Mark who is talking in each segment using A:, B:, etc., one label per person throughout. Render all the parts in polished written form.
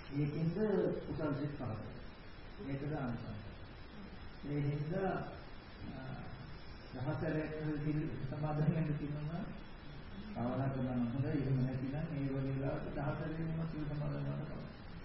A: ඒකින්ද කුසල් සිත් පහළ. මේකද අනුසංස. ඒ හින්දා දහතරේ සමාදන් වෙන්න තියෙනවා. භාවනා කරනවා හොඳයි. එහෙම නැතිනම් ඒ වගේ වෙලාවට දහතරේම සීල සමාදන් වෙනවා.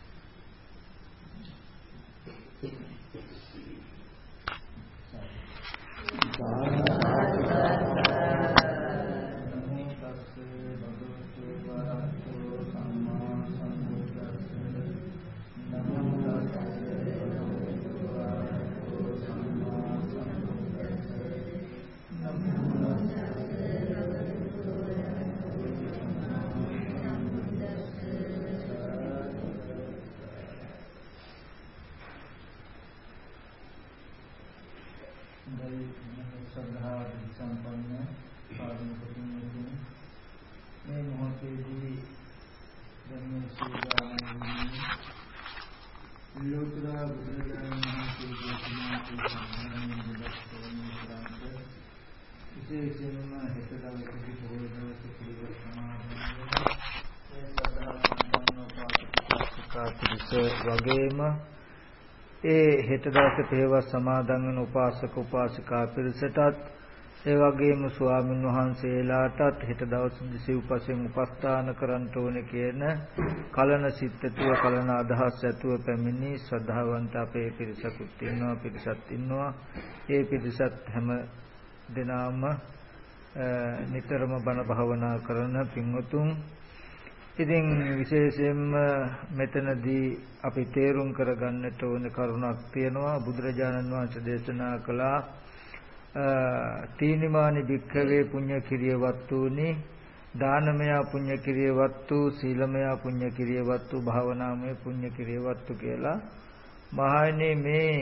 A: වගේම ඒ හෙට දවසේ පෙරවස් සමාදන් වෙන උපාසක උපාසිකා පිරිසටත් ඒ වගේම ස්වාමින් වහන්සේලාටත් හෙට දවසේ සිව්පසෙන් උපස්ථාන කරන්න ඕනේ කියන කලන සිත්තුව කලන අදහස් ඇතුව පැමිණි ශ්‍රද්ධාවන්ත අපේ පිරිසකුත් ඉන්නවා ඒ පිරිසත් හැම දිනම නිතරම බණ භාවනා කරන පින්වතුන්. ඉතින් විශේෂයෙන්ම මෙතනදී අපි තේරුම් කරගන්නට ඕන කරුණක් තියෙනවා. බුදුරජාණන් වහන්සේ දේශනා කළා තීනිමානි භික්ඛවේ පුඤ්ඤ කිරිය වත්තුනි දානමය පුඤ්ඤ කිරිය වත්තු සීලමය පුඤ්ඤ කිරිය වත්තු භාවනාමය පුඤ්ඤ කිරිය වත්තු කියලා. මහණෙනි මේ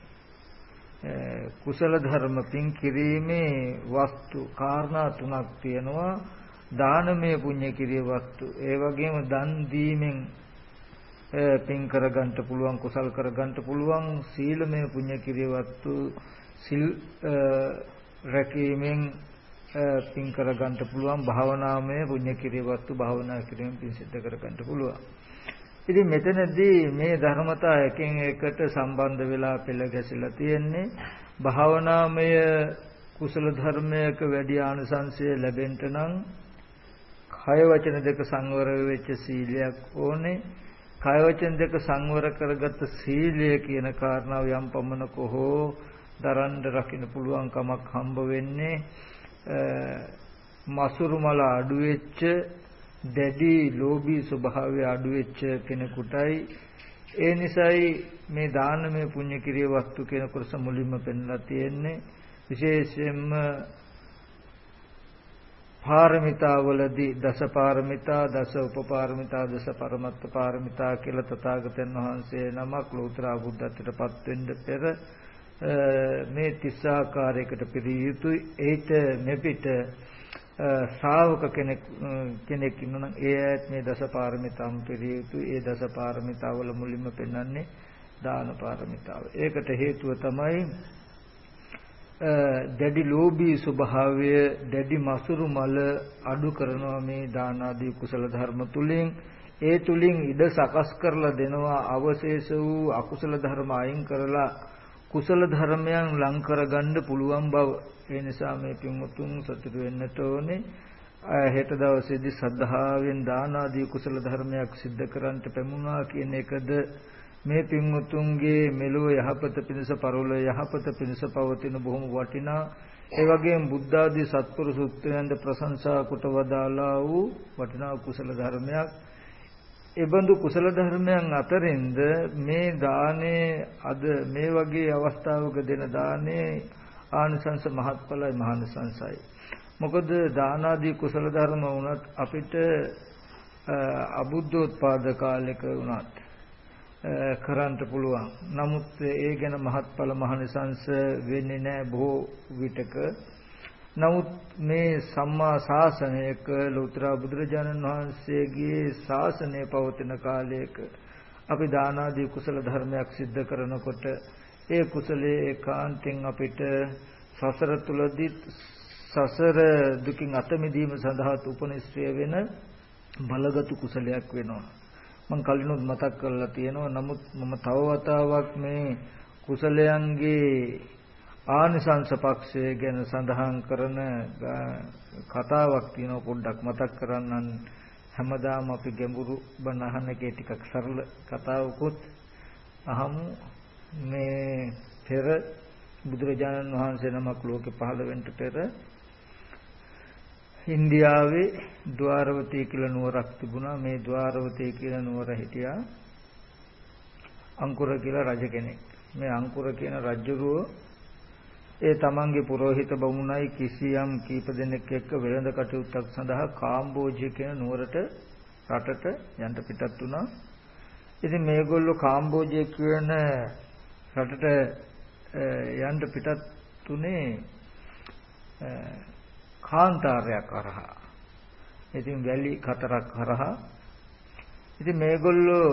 A: කුසල ධර්ම පින් කිරීමේ වස්තු කාරණා තුනක් තියෙනවා. දානමය පුඤ්ඤ කිරිය වස්තු ඒ වගේම දන් දීමෙන් පින් කරගන්න පුළුවන් කුසල් කරගන්න පුළුවන්. සීලමය පුඤ්ඤ කිරිය වස්තු සිල් රැකීමෙන් පින් කරගන්න පුළුවන්. භාවනාමය පුඤ්ඤ කිරිය වස්තු භාවනා කිරීමෙන් පින් සිද්ධ කරගන්න පුළුවන්. ඉතින් මෙතනදී මේ ධර්මතා එකින් එකට සම්බන්ධ වෙලා පෙළ ගැසිලා තියෙන්නේ. භාවනාමය කුසල ධර්මයක වැඩි ආනිසංසය ලැබෙන්න නම් කය වචන දෙක සංවර වෙච්ච සීලයක් ඕනේ. කය වචන දෙක සංවර කරගත්ත සීලය කියන කාරණාව යම් පමණක හෝ දරන්න රකින්න පුළුවන් කමක් හම්බ වෙන්නේ මසුරු මල අඩු වෙච්ච දැඩි ලෝභී ස්වභාවය අඩු වෙච්ච කෙනෙකුටයි. ඒ නිසායි මේ දානමය පුණ්‍ය කිරිය වස්තු කියන කොටස මුලින්ම පෙන්ලා තියෙන්නේ. විශේෂයෙන්ම පාරමිතාවලදී දස පාරමිතා දස උපපාරමිතා දස පරමත්ත පාරමිතා කියලා තථාගතයන් වහන්සේ නමක් ලෝතර බුද්ධත්වයට පත් වෙන්න පෙර මේ 30 ආකාරයකට පිළිය යුතුයි. ඒට මෙපිට ශ්‍රාවක කෙනෙක් ඉන්නනම් ඒ ඇත් මේ දස පාරමිතාම් පිළිය යුතුයි. ඒ දස පාරමිතාවල මුලින්ම පෙන්වන්නේ දාන පාරමිතාව. ඒකට හේතුව තමයි දැඩි ලෝභී ස්වභාවය දැඩි මසුරු මල අඩු කරනවා මේ දාන ආදී කුසල ධර්ම තුලින්. ඒ තුලින් ඉඩ සකස් කරලා දෙනවා අවශේෂ වූ අකුසල ධර්ම අයින් කරලා කුසල ධර්මයන් ලං කරගන්න පුළුවන් බව. ඒ නිසා මේ පින්වතුන් සතුටු වෙන්නට ඕනේ. හෙට දවසේදී සද්ධාවෙන් දාන ආදී කුසල ධර්මයක් සිද්ධ කරන්නට පැමුණා කියන එකද මේ පින්වතුන්ගේ මෙලොව යහපත පිණිස පරලොව යහපත පිණිස පවතින බොහොම වටිනා ඒ වගේම බුද්ධ ආදී සත්පුරුෂ සූත්‍රයන්ද ප්‍රශංසා කොට වදාලා වූ වටිනා කුසල ධර්මයක්. ඒබඳු කුසල ධර්මයන් අතරින්ද මේ දානේ අද මේ වගේ අවස්ථාවක දෙන දානේ ආනිසංස මහත්ඵලයි මහානිසංසයි. මොකද දාන ආදී කුසල ධර්ම වුණත් අපිට අබුද්ධෝත්පාද කාලයක වුණත් කරන්න පුළුවන්. නමුත් ඒ ගැන මහත්ඵල මහානිසංස වෙන්නේ නැහැ බොහෝ විටක. නමුත් මේ සම්මා ශාසනයක ලෝතර බුදුරජාණන් වහන්සේගේ ශාසනය පවතින කාලයක අපි දාන ආදී කුසල ධර්මයක් සිද්ධ කරනකොට ඒ කුසලයේ ඒකාන්තයෙන් අපිට සසර තුලදී සසර දුකින් අත මිදීම සඳහා උපනිශ්‍රය වෙන බලගත් කුසලයක් වෙනවා. මම කලිනුත් මතක් කරලා තියෙනවා. නමුත් මම තව වතාවක් මේ කුසලයන්ගේ ආනිසංස පක්ෂය ගැන සඳහන් කරන කතාවක් තියෙනවා පොඩ්ඩක් මතක් කරන්නම්. හැමදාම අපි ගැඹුරු බණ අහන එකේ ටිකක් සරල කතාවකුත් අහමු. මේ පෙර බුදුරජාණන් වහන්සේ නමක් ලෝකේ පහළ වෙන්න පෙර ඉන්දියාවේ ద్వාරවතී කියලා නුවරක් තිබුණා. මේ ద్వාරවතී කියලා නුවර හිටියා අංකුර කියලා රජ කෙනෙක්. මේ අංකුර කියන රජුරෝ ඒ තමන්ගේ පුරোহিত බමුණයි කිසියම් කීප දෙනෙක් එක්ක වෙළඳ කටයුත්තක් සඳහා කාම්බෝජිය කියන නුවරට රටට යන්න පිටත් වුණා. ඉතින් මේගොල්ලෝ කාම්බෝජිය කියන රටට යන්න පිටත් තුනේ කාන්තාරයක් හරහා. ඉතින් වැලි හතරක් හරහා. ඉතින් මේගොල්ලෝ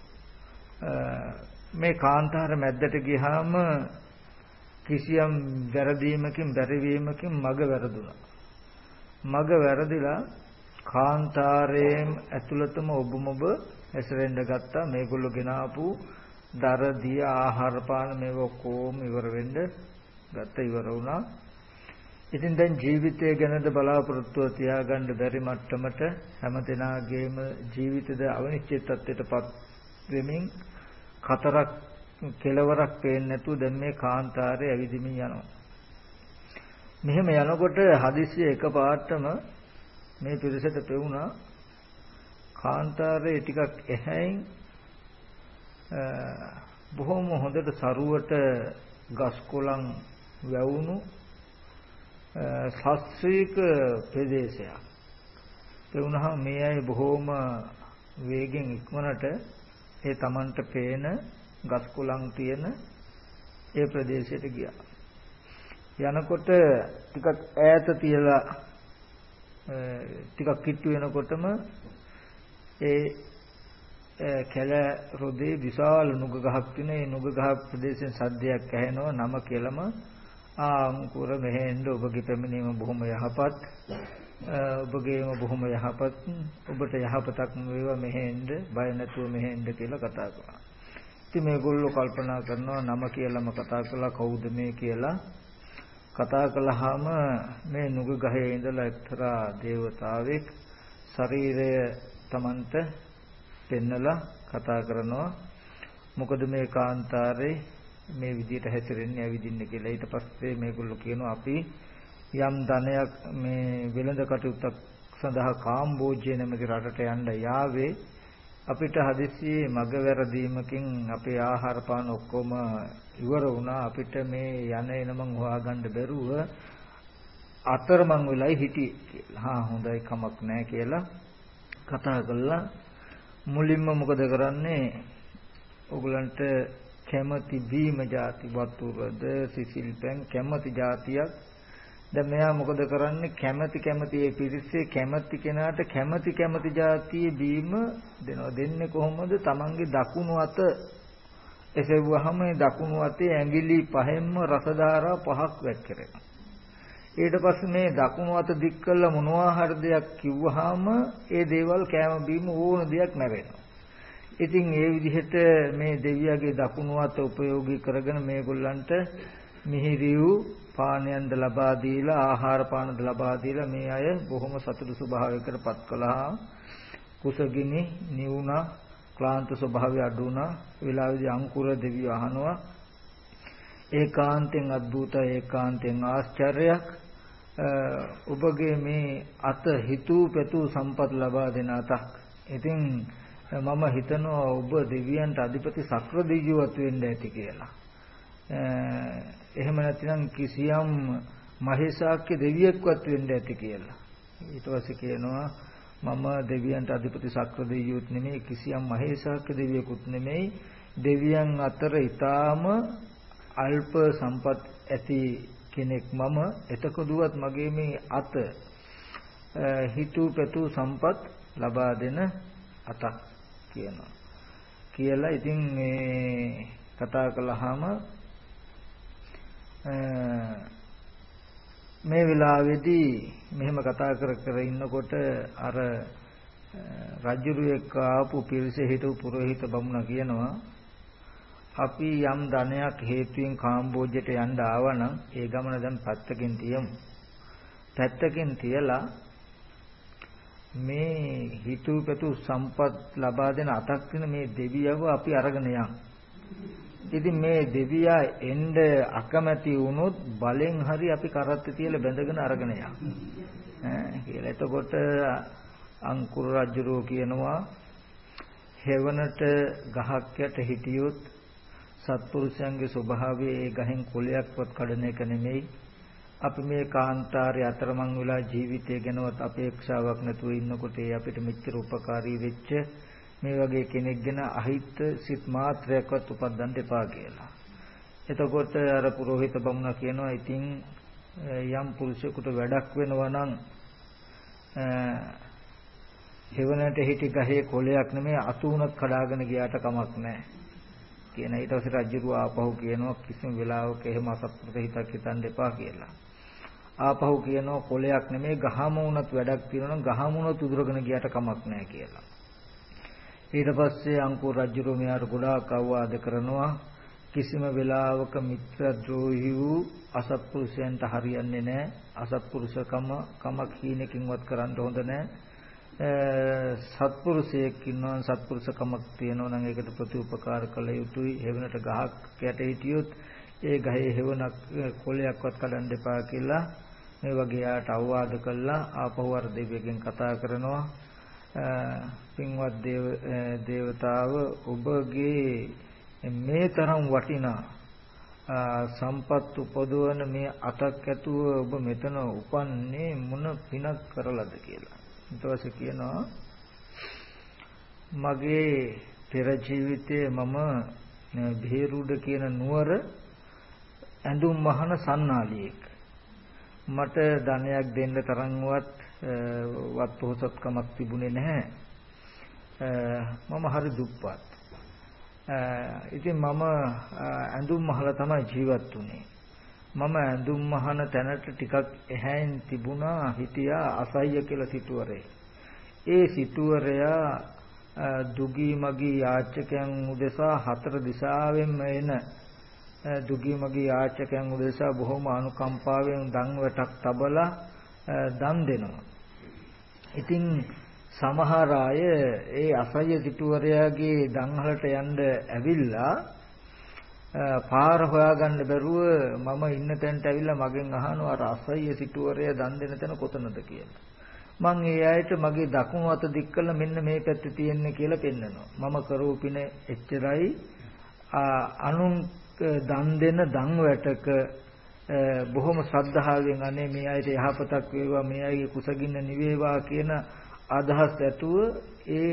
A: මේ කාන්තාර මැද්දට ගියාම කිසියම් වැරදීමකින් බැරිවීමකින් මග වැරදුනා. මග වැරදිලා කාන්තාරයෙන් ඇතුළතම ඔබ ඇසෙරෙන්න ගත්තා. මේගොල්ලෝ ගෙනාපු දරදිය ආහාර පාන මේව කොහොම ඉවර වෙන්න ගත්ත ඉවර වුණා. ඉතින් දැන් ජීවිතය ගැනද බලාපොරොත්තුව තියාගන්න බැරි මට්ටමට හැමදෙනාගේම ජීවිතද අවිනිශ්චිත තත්ත්වයටපත් වෙමින් කතරක් කෙලවරක් පේන්නේ නැතුව දැන් මේ කාන්තාරේ ඇවිදිමින් යනවා. මෙහෙම යනකොට හදිස්සිය එකපාරටම මේ පිරිසට පෙවුණා කාන්තාරේ ටිකක් එහැයින් බොහොම හොඳට සරුවට ගස් කොළන් වැවුණු ශාස්ත්‍රීය ප්‍රදේශයක්. පෙවුනහම මේ අය බොහොම වේගෙන් ඉක්මනට ඒ Tamanට පේන ගස් කොළන් තියෙන ඒ ප්‍රදේශයට ගියා. යනකොට ටිකක් ඈත තියලා ටිකක් කිට්ටු වෙනකොටම ඒ කැල රොදේ විශාල නුග ගහක් තියෙන. ඒ නුග ගහ ප්‍රදේශයෙන් සද්දයක් ඇහෙනවා. නම කියලාම අංකුර මෙහෙන්ද ඔබගේ පැමිණීම බොහොම යහපත්. ඔබගේම බොහොම යහපත්. ඔබට යහපතක් වේවා මෙහෙන්ද බය නැතුව මෙහෙන්ද කියලා කතා කරා. ඉතින් මේගොල්ලෝ කල්පනා කරනවා නම කියලාම කතා කළා කවුද මේ කියලා. කතා කළාම මේ නුග ගහේ ඉඳලා එක්තරා දේවතාවෙක් ශරීරය Tamanට පෙන්නලා කතා කරනවා. මොකද මේ කාන්තාරේ මේ විදිහට හැසිරෙන්නේ ඇවිදින්න කියලා. ඊට පස්සේ මේගොල්ලෝ කියනවා අපි යම් ධනයක් මේ වෙළඳ කටයුත්තක් සඳහා කාම්බෝජ්‍ය නැමැති රටට යන්න යාවේ අපිට හදිස්සියේ මග වැරදීමකින් අපේ ආහාර පාන ඔක්කොම ඉවර වුණා. අපිට මේ යන එනමන් හොයාගන්න බැරුව අතරමං වෙලයි හිටියේ කියලා. හොඳයි කමක් නැහැ කියලා කතා කළා. මුලින්ම මොකද කරන්නේ? ඕගලන්ට කැමැති බීම ಜಾති වතුරද සිසිල් පැන් කැමැති ಜಾතියක්. දැන් මෙයා මොකද කරන්නේ? කැමැති ඒ පිරිසේ කැමැති කෙනාට කැමැති ಜಾතියේ බීම දෙනවා. දෙන්නේ කොහොමද? Tamange දකුණු අත එසෙව්වහම ඒ දකුණු අතේ ඇඟිලි පහෙන්ම රසධාරා පහක් වැක්කිරෙනවා. ඊට පස්සේ මේ දකුණු අත දික් කළා මොනවා හරි දෙයක් කිව්වහම ඒ දේවල් කෑම බීම ඕන දෙයක් නැරෙනවා. ඉතින් ඒ විදිහට මේ දෙවියගේ දකුණු අත උපයෝගී කරගෙන මේගොල්ලන්ට මිහිරියු පානයන්ද ලබා දීලා ආහාර පානද ලබා දීලා මේ අය බොහොම සතුටු ස්වභාවයකට පත් කළා. කුසගිනි නිවුණා, ක්ලාන්ත ස්වභාවය අඩු වුණා. වෙලාවේදී අංකුර දෙවියෝ අහනවා ඒකාන්තෙන් අద్భుතයි, ඒකාන්තෙන් ආශ්චර්යයක්. ඔබගේ මේ අත හිතූ පැතූ සම්පත් ලබා දෙන අතක්. ඉතින් මම හිතනවා ඔබ දෙවියන්ට අධිපති සක්‍ර දෙවියොත් වෙන්න ඇති කියලා. එහෙම නැත්නම් කිසියම් මහේසාක්‍ය දෙවියෙක්වත් වෙන්න ඇති කියලා. ඊට පස්සේ කියනවා මම දෙවියන්ට අධිපති සක්‍ර දෙවියොත් නෙමෙයි, කිසියම් මහේසාක්‍ය දෙවියෙකුත් නෙමෙයි. දෙවියන් අතර ඊටාම අල්ප සම්පත් ඇති කෙනෙක් මම. එතකොටවත් මගේ මේ අත හිතූ පැතූ සම්පත් ලබා දෙන අතක් කියනවා. කියලා ඉතින් මේ කතා කළාම මේ වෙලාවේදී මෙහෙම කතා කර ඉන්නකොට අර රජුරු එක්ක ආපු පිරිසේ හිටපු පුරোহিত බමුණා කියනවා අපි යම් ධනයක් හේතුවෙන් කාම්බෝජයට යන්න ආවනම් ඒ ගමන දැන් පැත්තකින් තියමු. පැත්තකින් තියලා මේ හිතුවපතු සම්පත් ලබා දෙන අතක් වෙන මේ දෙවියව අපි අරගෙන යමු. ඉතින් මේ දෙවියා එන්න අකමැති වුණොත් බලෙන් හරි අපි කරත්තේ තියලා බැඳගෙන අරගෙන යමු. කියලා. එතකොට අංකුර රජුරෝ කියනවා හේවනට ගහක් යට හිටියොත් සත්පුරුෂයන්ගේ ස්වභාවය ඒ ගහෙන් කොළයක්වත් කඩන එක නෙමෙයි. අපි මේ කාන්තාරයේ අතරමං වෙලා ජීවිතය ගැනවත් අපේක්ෂාවක් නැතුව ඉන්නකොට ඒ අපිට මෙච්චර උපකාරී වෙච්ච මේ වගේ කෙනෙක් ගැන අහිත සිත් මාත්‍රයක්වත් උපදින්න එපා කියලා. එතකොට අර පුරোহিত බමුණා කියනවා ඉතින් යම් පුරුෂයෙකුට වැඩක් වෙනවා නම් හේවනට හිටි ගහේ කොළයක් නෙමෙයි අතුණක් කඩාගෙන ගියාට කමක් නැහැ. කියන ඊට පස්සේ රජුව ආපහු කියනවා කිසිම වෙලාවක එහෙම අසත්පුරුෂ හිතක් හිතන්න එපා කියලා. ආපහු කියනවා කොළයක් නෙමෙයි ගහම වුණත් වැඩක් තියෙනවා නම් ගහම වුණත් උදුරගෙන ගියට කමක් නැහැ කියලා. ඊට පස්සේ අංකුර රජුව මෙයාට ගොඩාක් අවවාද කරනවා කිසිම වෙලාවක මිත්‍රද්‍රෝහී වූ අසත්පුරුෂයන්ට හරියන්නේ නැහැ. අසත්පුරුෂකමක් හීනකින්වත් කරන්න හොඳ නැහැ. සත්පුරුෂයෙක් ඉන්නවා සත්පුරුෂකමක් තියෙනවා නම් ඒකට ප්‍රතිඋපකාර කළ යුතුයි. හේවනට ගහක් යට හිටියොත් ඒ ගහේ හේවනක් කොළයක්වත් කඩන්න එපා කියලා මේ වගේ යාට අවවාද කළා. ආපහු අර දෙවියන්ගෙන් කතා කරනවා පින්වත් දේවතාව ඔබගේ මේ තරම් වටිනා සම්පත් උපදවන මේ අතක් ඇතුව ඔබ මෙතන උපන්නේ මොන පිනක් කරලාද කියලා. ඊට පස්සේ කියනවා මගේ පෙර ජීවිතයේ මම භේරුඩ කියන නුවර ඇඳුම් මහන සන්නාලියෙක්. මට ධනයක් දෙන්න තරම්වත් වත් පොහොසත්කමක් තිබුණේ නැහැ. මම හරි දුප්පත්. ඉතින් මම ඇඳුම් මහලා තමයි ජීවත් වුනේ. මම ඇඳුම් මහන තැනට ටිකක් එහැයින් තිබුණා හිටියා අසయ్య කියලා සිටුවරේ. ඒ සිටුවරයා දුගී මගී යාචකයන් උදෙසා හතර දිශාවෙන්ම එන දුගී මගී යාචකයන් උදෙසා බොහොම අනුකම්පාවෙන් දන් වැටක් තබලා දන් දෙනවා. ඉතින් සමහර අය ඒ අසయ్య සිටුවරයාගේ දන්හලට යන්න ඇවිල්ලා පාර හොයාගන්න බැරුව මම ඉන්න තැනට ඇවිල්ලා මගෙන් අහනවා අර අසయ్య සිටුවරයා දන් දෙන තැන කොතනද කියලා. මං ඒ අයට මගේ දකුණු අත දික් කළා මෙන්න මේ පැත්තේ තියෙන්නේ කියලා පෙන්නනවා. මම කරෝ පින එච්චරයි අනුන් දන් දෙන දන් වැටක බොහොම ශ්‍රද්ධාවෙන් අනේ මේ අයට යහපතක් වේවා මේ අයගේ කුසගින්න නිවේවා කියන අදහස් ඇතුව ඒ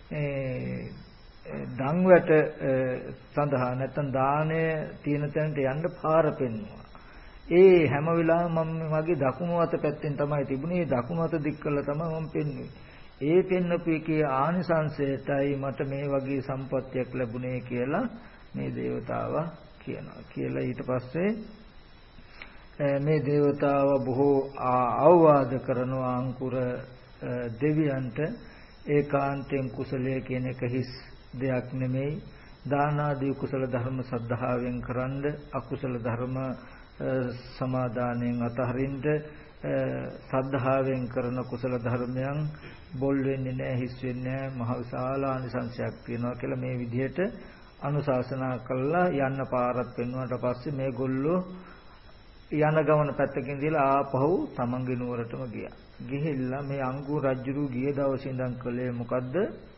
A: දන් වැට සඳහා නැත්නම් දාණය තියෙන තැනට යන්න පාර පෙන්වුවා. ඒ හැම වෙලාවෙම මම මගේ දකුණු අත පැත්තෙන් තමයි තිබුණේ. දකුණු අත දික් කළා තමයි මම පෙන්වුවේ. ඒ පෙන්වපු එකේ ආනිසංසයටයි මට මේ වගේ සම්පත්තියක් ලැබුණේ කියලා මේ දේවතාවා කියනවා. කියලා ඊට පස්සේ මේ දේවතාව බොහෝ අවවාද කරනවා අංකුර දෙවියන්ට ඒකාන්තයෙන් කුසලයේ කියන එක හිස් දෙයක් නෙමෙයි. දාන ආදී කුසල ධර්ම සද්ධාවෙන් කරන්ඩ අකුසල ධර්ම සමාදානයෙන් අතහරින්න සද්ධාවෙන් කරන කුසල ධර්මයන් බොල් වෙන්නේ නැහැ හිස් වෙන්නේ නැහැ මහ විශාල ආනිසංසයක් තියෙනවා කියලා මේ විදිහට අනුශාසනා කළා. යන්න පාරක් පෙන්වුවාට පස්සේ මේගොල්ලෝ යන ගමන පැත්තකින් දාලා ආපහු තමන්ගේ නුවරටම ගියා. ගිහිල්ලා මේ අංගුර රජුරු ගිය දවසේ ඉඳන් කළේ මොකද්ද?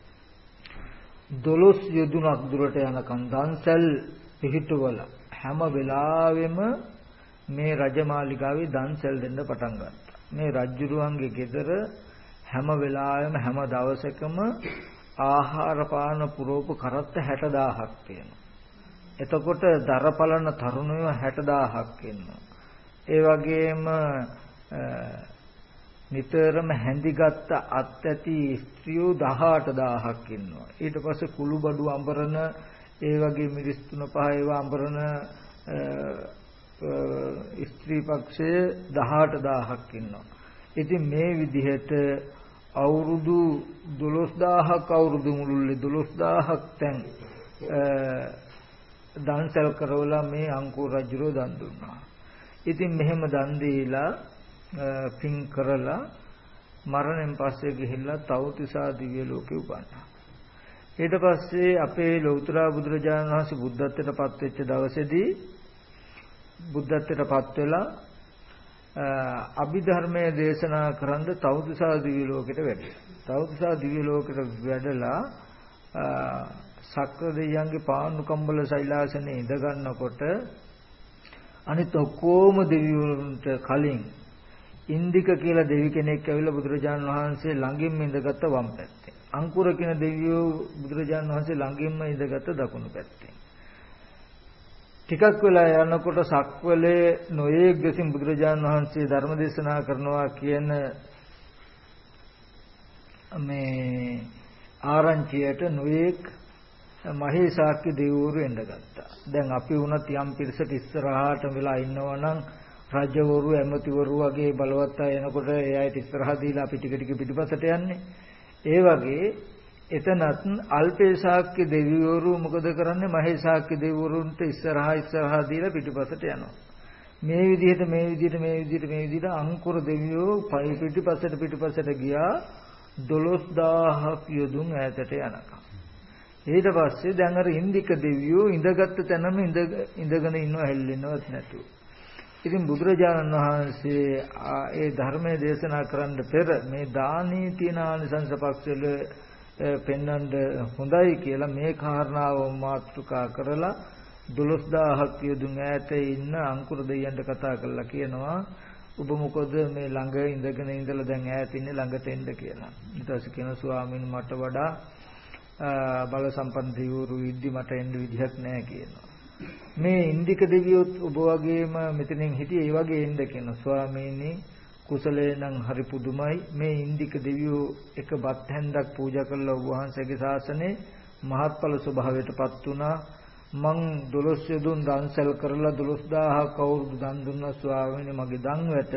A: 12 යොදුනක් දුරට යනකම් දන්සල් පිහිටවල හැම වෙලාවෙම මේ රජමාලිගාවේ දන්සල් දෙන්න පටන් ගත්තා. මේ රජුරුවන්ගේ ගෙදර හැම වෙලාවෙම හැම දවසකම ආහාර පාන පුරෝප කරත්ත 60000ක් තියෙනවා. එතකොට දරපලන තරුණයෝ 60000ක් ඉන්නවා. ඒ වගේම නිතරම හැඳිගත් අත් ඇති ස්ත්‍රියෝ 18000ක් ඉන්නවා. ඊට පස්සේ කුළු බඩු අඹරන ඒ වගේ මිරිස් 3-5 ඒවා අඹරන ස්ත්‍රී පක්ෂය 18000ක් ඉන්නවා. ඉතින් මේ විදිහට අවුරුදු 12000ක් අවුරුදු මුළුල්ලේ 12000ක් තැන් දන්සල් කරවලා මේ අංකුර රජුරෝ දන් දුන්නා. ඉතින් මෙහෙම දන් දීලා පින් කරලා මරණයෙන් පස්සේ ගිහිල්ලා තවතිසා දිව්‍ය ලෝකේ උපන්නා. ඊට පස්සේ අපේ ලෞතර බුදුරජාණන් වහන්සේ බුද්ධත්වයට පත් වෙච්ච දවසේදී බුද්ධත්වයට පත් වෙලා අභිධර්මයේ දේශනා කරන්ද තවතිසා දිව්‍ය ලෝකෙට වැඩියා. තවතිසා දිව්‍ය ලෝකෙට වැඩලා සක්‍ර දෙවියන්ගේ පාණ්ඩු කම්බල ශෛලාසනේ ඉඳ ගන්නකොට අනිත් ඔක්කොම දෙවිවරුන්ට කලින් ඉන්දික කියලා දෙවි කෙනෙක් ඇවිල්ලා බුදුරජාණන් වහන්සේ ළඟින්ම ඉඳගත්ත වම් පැත්තේ. අංකුර කියන දෙවියෝ බුදුරජාණන් වහන්සේ ළඟින්ම ඉඳගත්ත දකුණු පැත්තේ. ටිකක් වෙලා යනකොට සක්වලේ නොයේක් දෙසින් බුදුරජාණන් වහන්සේ ධර්ම දේශනා කරනවා කියන මේ ආරංචියට නොයේක් මහේසාක්‍ය දෙවිවරු එඳගත්තා. දැන් අපි වුණත් යම් පිරිසක ඉස්සරහාට වෙලා ඉන්නවා නම් රජවරු ඇමතිවරු වගේ බලවත් අය එනකොට ඒ අයට ඉස්සරහා දීලා අපි ටික ටික පිටිපස්සට යන්නේ. ඒ වගේ එතනත් අල්පේසාක්‍ය දෙවිවරු මොකද කරන්නේ? මහේසාක්‍ය දෙවිවරුන්ට ඉස්සරහා දීලා පිටිපස්සට යනවා. මේ විදිහට අංකුර දෙවියෝ පිටිපස්සට ගියා 12000ක් යොදුන් ඈතට යනකම්. ඊට පස්සේ දැන් අර ඉන්දික දෙවියෝ ඉඳගත්තු තැනම ඉඳගෙන ඉන්නවා හෙල්ලෙන්නවත් නැතුව. ඉතින් බුදුරජාණන් වහන්සේ ඒ ධර්මයේ දේශනා කරන්න පෙර මේ දානී තියන ආනිසංස පක්ෂවල පෙන්වන්න හොඳයි කියලා මේ කාරණාව මාතෘකා කරලා 12000ක් යොදුන් ඈත ඉන්න අංකුර දෙවියන්ට කතා කරලා කියනවා ඔබ මොකද මේ ළඟ ඉඳගෙන ඉඳලා දැන් ඈත ඉන්නේ ළඟට එන්න කියලා. ඊට පස්සේ කියනවා ස්වාමීන් මට වඩා බල සම්පන්න දෙවිවරු ඉද්දි මට එන්න විදිහක් නැහැ කියනවා. මේ ඉන්දික දෙවියොත් ඔබ වගේම මෙතනින් හිටියේ ඒ වගේ එන්න කියනවා. ස්වාමීනි කුසලේ නම් හරි පුදුමයි. මේ ඉන්දික දෙවියෝ එක බත් හැන්දක් පූජා කළා ඔබ වහන්සේගේ ශාසනේ මහත්ඵල ස්වභාවයටපත් වුණා. මං 12 යොදුන් දන්සල් කරලා 12000ක් අවුරුදු දන් දුන්නා ස්වාමීනි මගේ දන් වැට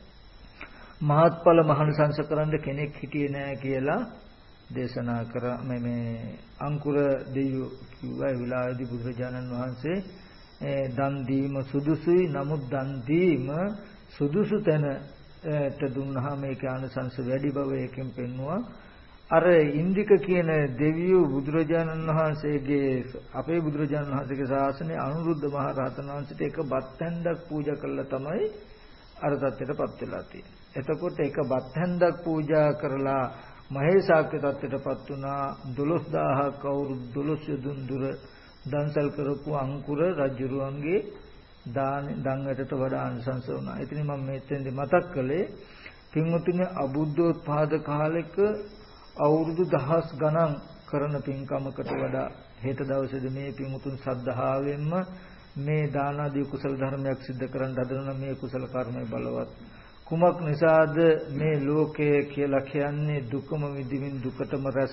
A: මහත්ඵල මහානිසංස කරන්න කෙනෙක් හිටියේ නෑ කියලා දේශනා කර මේ අංකුර දෙවියෝ කිව්වා. ඒ විලායේදී බුදුරජාණන් වහන්සේ දන් දීම සුදුසුයි. නමුත් දන් දීම සුදුසු තැනට දුන්නාම ඒකේ ආනිසංස වැඩි බව එකෙන් පෙන්වුවා. අර ඉන්දික කියන දෙවියෝ බුදුරජාණන් වහන්සේගේ අපේ බුදුරජාණන් වහන්සේගේ ශාසනයේ අනුරුද්ධ මහ රහතන් වහන්සේට එක බත් හැන්දක් පූජා කළා තමයි අර தත්ත්වයටපත් වෙලා තියෙන්නේ. එතකොට එක බත් හැන්දක් පූජා කරලා මහේසාක්‍ය தත්ත්වයටපත් වුණා. 12000ක් අවුරුදු 12 යොදුන් දුර දන්සල් කරපු අංකුර රජුරුවන්ගේ දන් වැටට වඩා අනිසංස වුණා. ඉතින් මම මෙතෙන්දි මතක් කළේ පින්වතුනි අබුද්ධෝත්පාද කාලෙක අවුරුදු දහස් ගණන් කරන පින්කමකට වඩා හෙට දවසේදී මේ පින්වතුන් සද්ධාවෙන්ම මේ දාන ආදී කුසල ධර්මයක් සිද්ධ කරන්න හදන මේ කුසල කර්මය බලවත්. කුමක් නිසාද මේ ලෝකය කියලා කියන්නේ දුකම විඳින්න දුකටම රැස්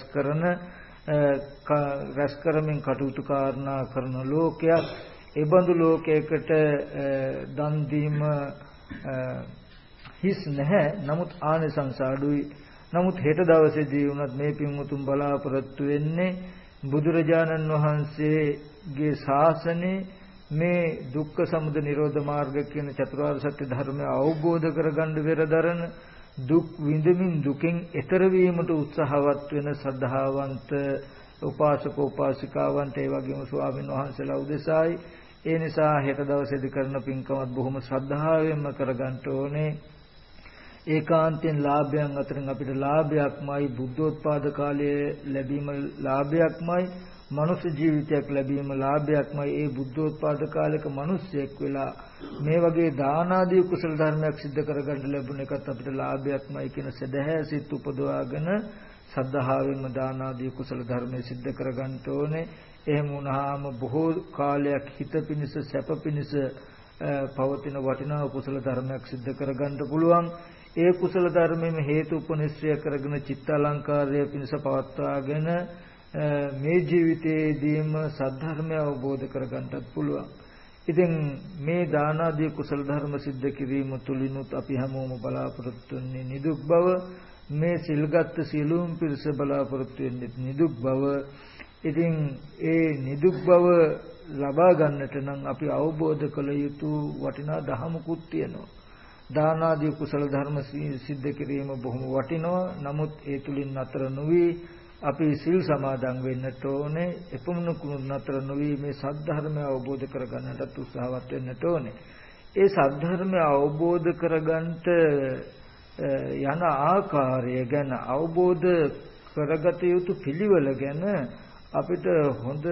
A: කරමින් කටයුතු කාරණා කරන ලෝකයක්. ඒ බඳු ලෝකයකට දන් දීම හිස් නැහැ. නමුත් ආනිසංස අඩුයි. නමුත් හෙට දවසේදී වුණත් මේ පින්වතුන් බලාපොරොත්තු වෙන්නේ බුදුරජාණන් වහන්සේගේ ශාසනයේ මේ දුක්ඛ සමුදය නිරෝධ මාර්ග කියන චතුරාර්ය සත්‍ය ධර්මය අවබෝධ කරගන්න වෙරදරන දුක් විඳමින් දුකින් එතර වීමට උත්සාහවත් වෙන සද්ධාවන්ත උපාසක උපාසිකාවන්ට ඒ වගේම ස්වාමීන් වහන්සේලා උදෙසායි. ඒ නිසා හෙට දවසේදී කරන පින්කමත් බොහොම ශ්‍රද්ධාවෙන්ම කරගන්න ඕනේ. ඒකාන්තයෙන් ලාභයන් අතරින් අපිට ලාභයක්මයි බුද්ධෝත්පාද කාලයේ ලැබීම ලාභයක්මයි මනුෂ්‍ය ජීවිතයක් ලැබීම ලාභයක්මයි. ඒ බුද්ධෝත්පාද කාලයක මිනිස්සෙක් වෙලා මේ වගේ දාන ආදී කුසල ධර්මයක් සිද්ධ කරගන්න ලැබුණ එකත් අපිට ලාභයක්මයි කියන සදහැ සිත් උපදවාගෙන සද්ධාවෙන්ම දාන ආදී කුසල ධර්මයේ සිද්ධ කරගන්න ඕනේ. එහෙම වුණාම බොහෝ කාලයක් හිත පිනිස සැප පිනිස පවතින වටිනා කුසල ධර්මයක් සිද්ධ කරගන්න පුළුවන්. ඒ කුසල ධර්මෙම හේතු උපනිශ්‍රය කරගෙන චිත්ත අලංකාරය පිණිස පවත්වාගෙන මේ ජීවිතයේදීම සද්ධර්මය අවබෝධ කරගන්නත් පුළුවන්. ඉතින් මේ දාන ආදී කුසල ධර්ම સિદ્ધ කිරීම තුලිනුත් අපි හැමෝම බලාපොරොත්තු වෙන්නේ නිදුක් බව, මේ සිල්ගත් සියලුම පිරිස බලාපොරොත්තු වෙන්නේ නිදුක් බව. ඉතින් ඒ නිදුක් බව ලබා ගන්නට නම් අපි අවබෝධ කළ යුතු වටිනා ධහමකුත් තියෙනවා. දාන ආදී කුසල ධර්ම සිද්ධ කිරීම බොහොම වටිනවා. නමුත් ඒ තුලින් නතර නොවි අපි සිල් සමාදන් වෙන්නට ඕනේ. එපමණකුත් නතර නොවි මේ සද්ධර්මය අවබෝධ කරගන්නට උත්සාහවත් වෙන්නට ඕනේ. ඒ සද්ධර්මය අවබෝධ කරගන්නට යන ආකාරය ගැන අවබෝධ කරගත යුතු පිළිවෙල ගැන අපිට හොඳ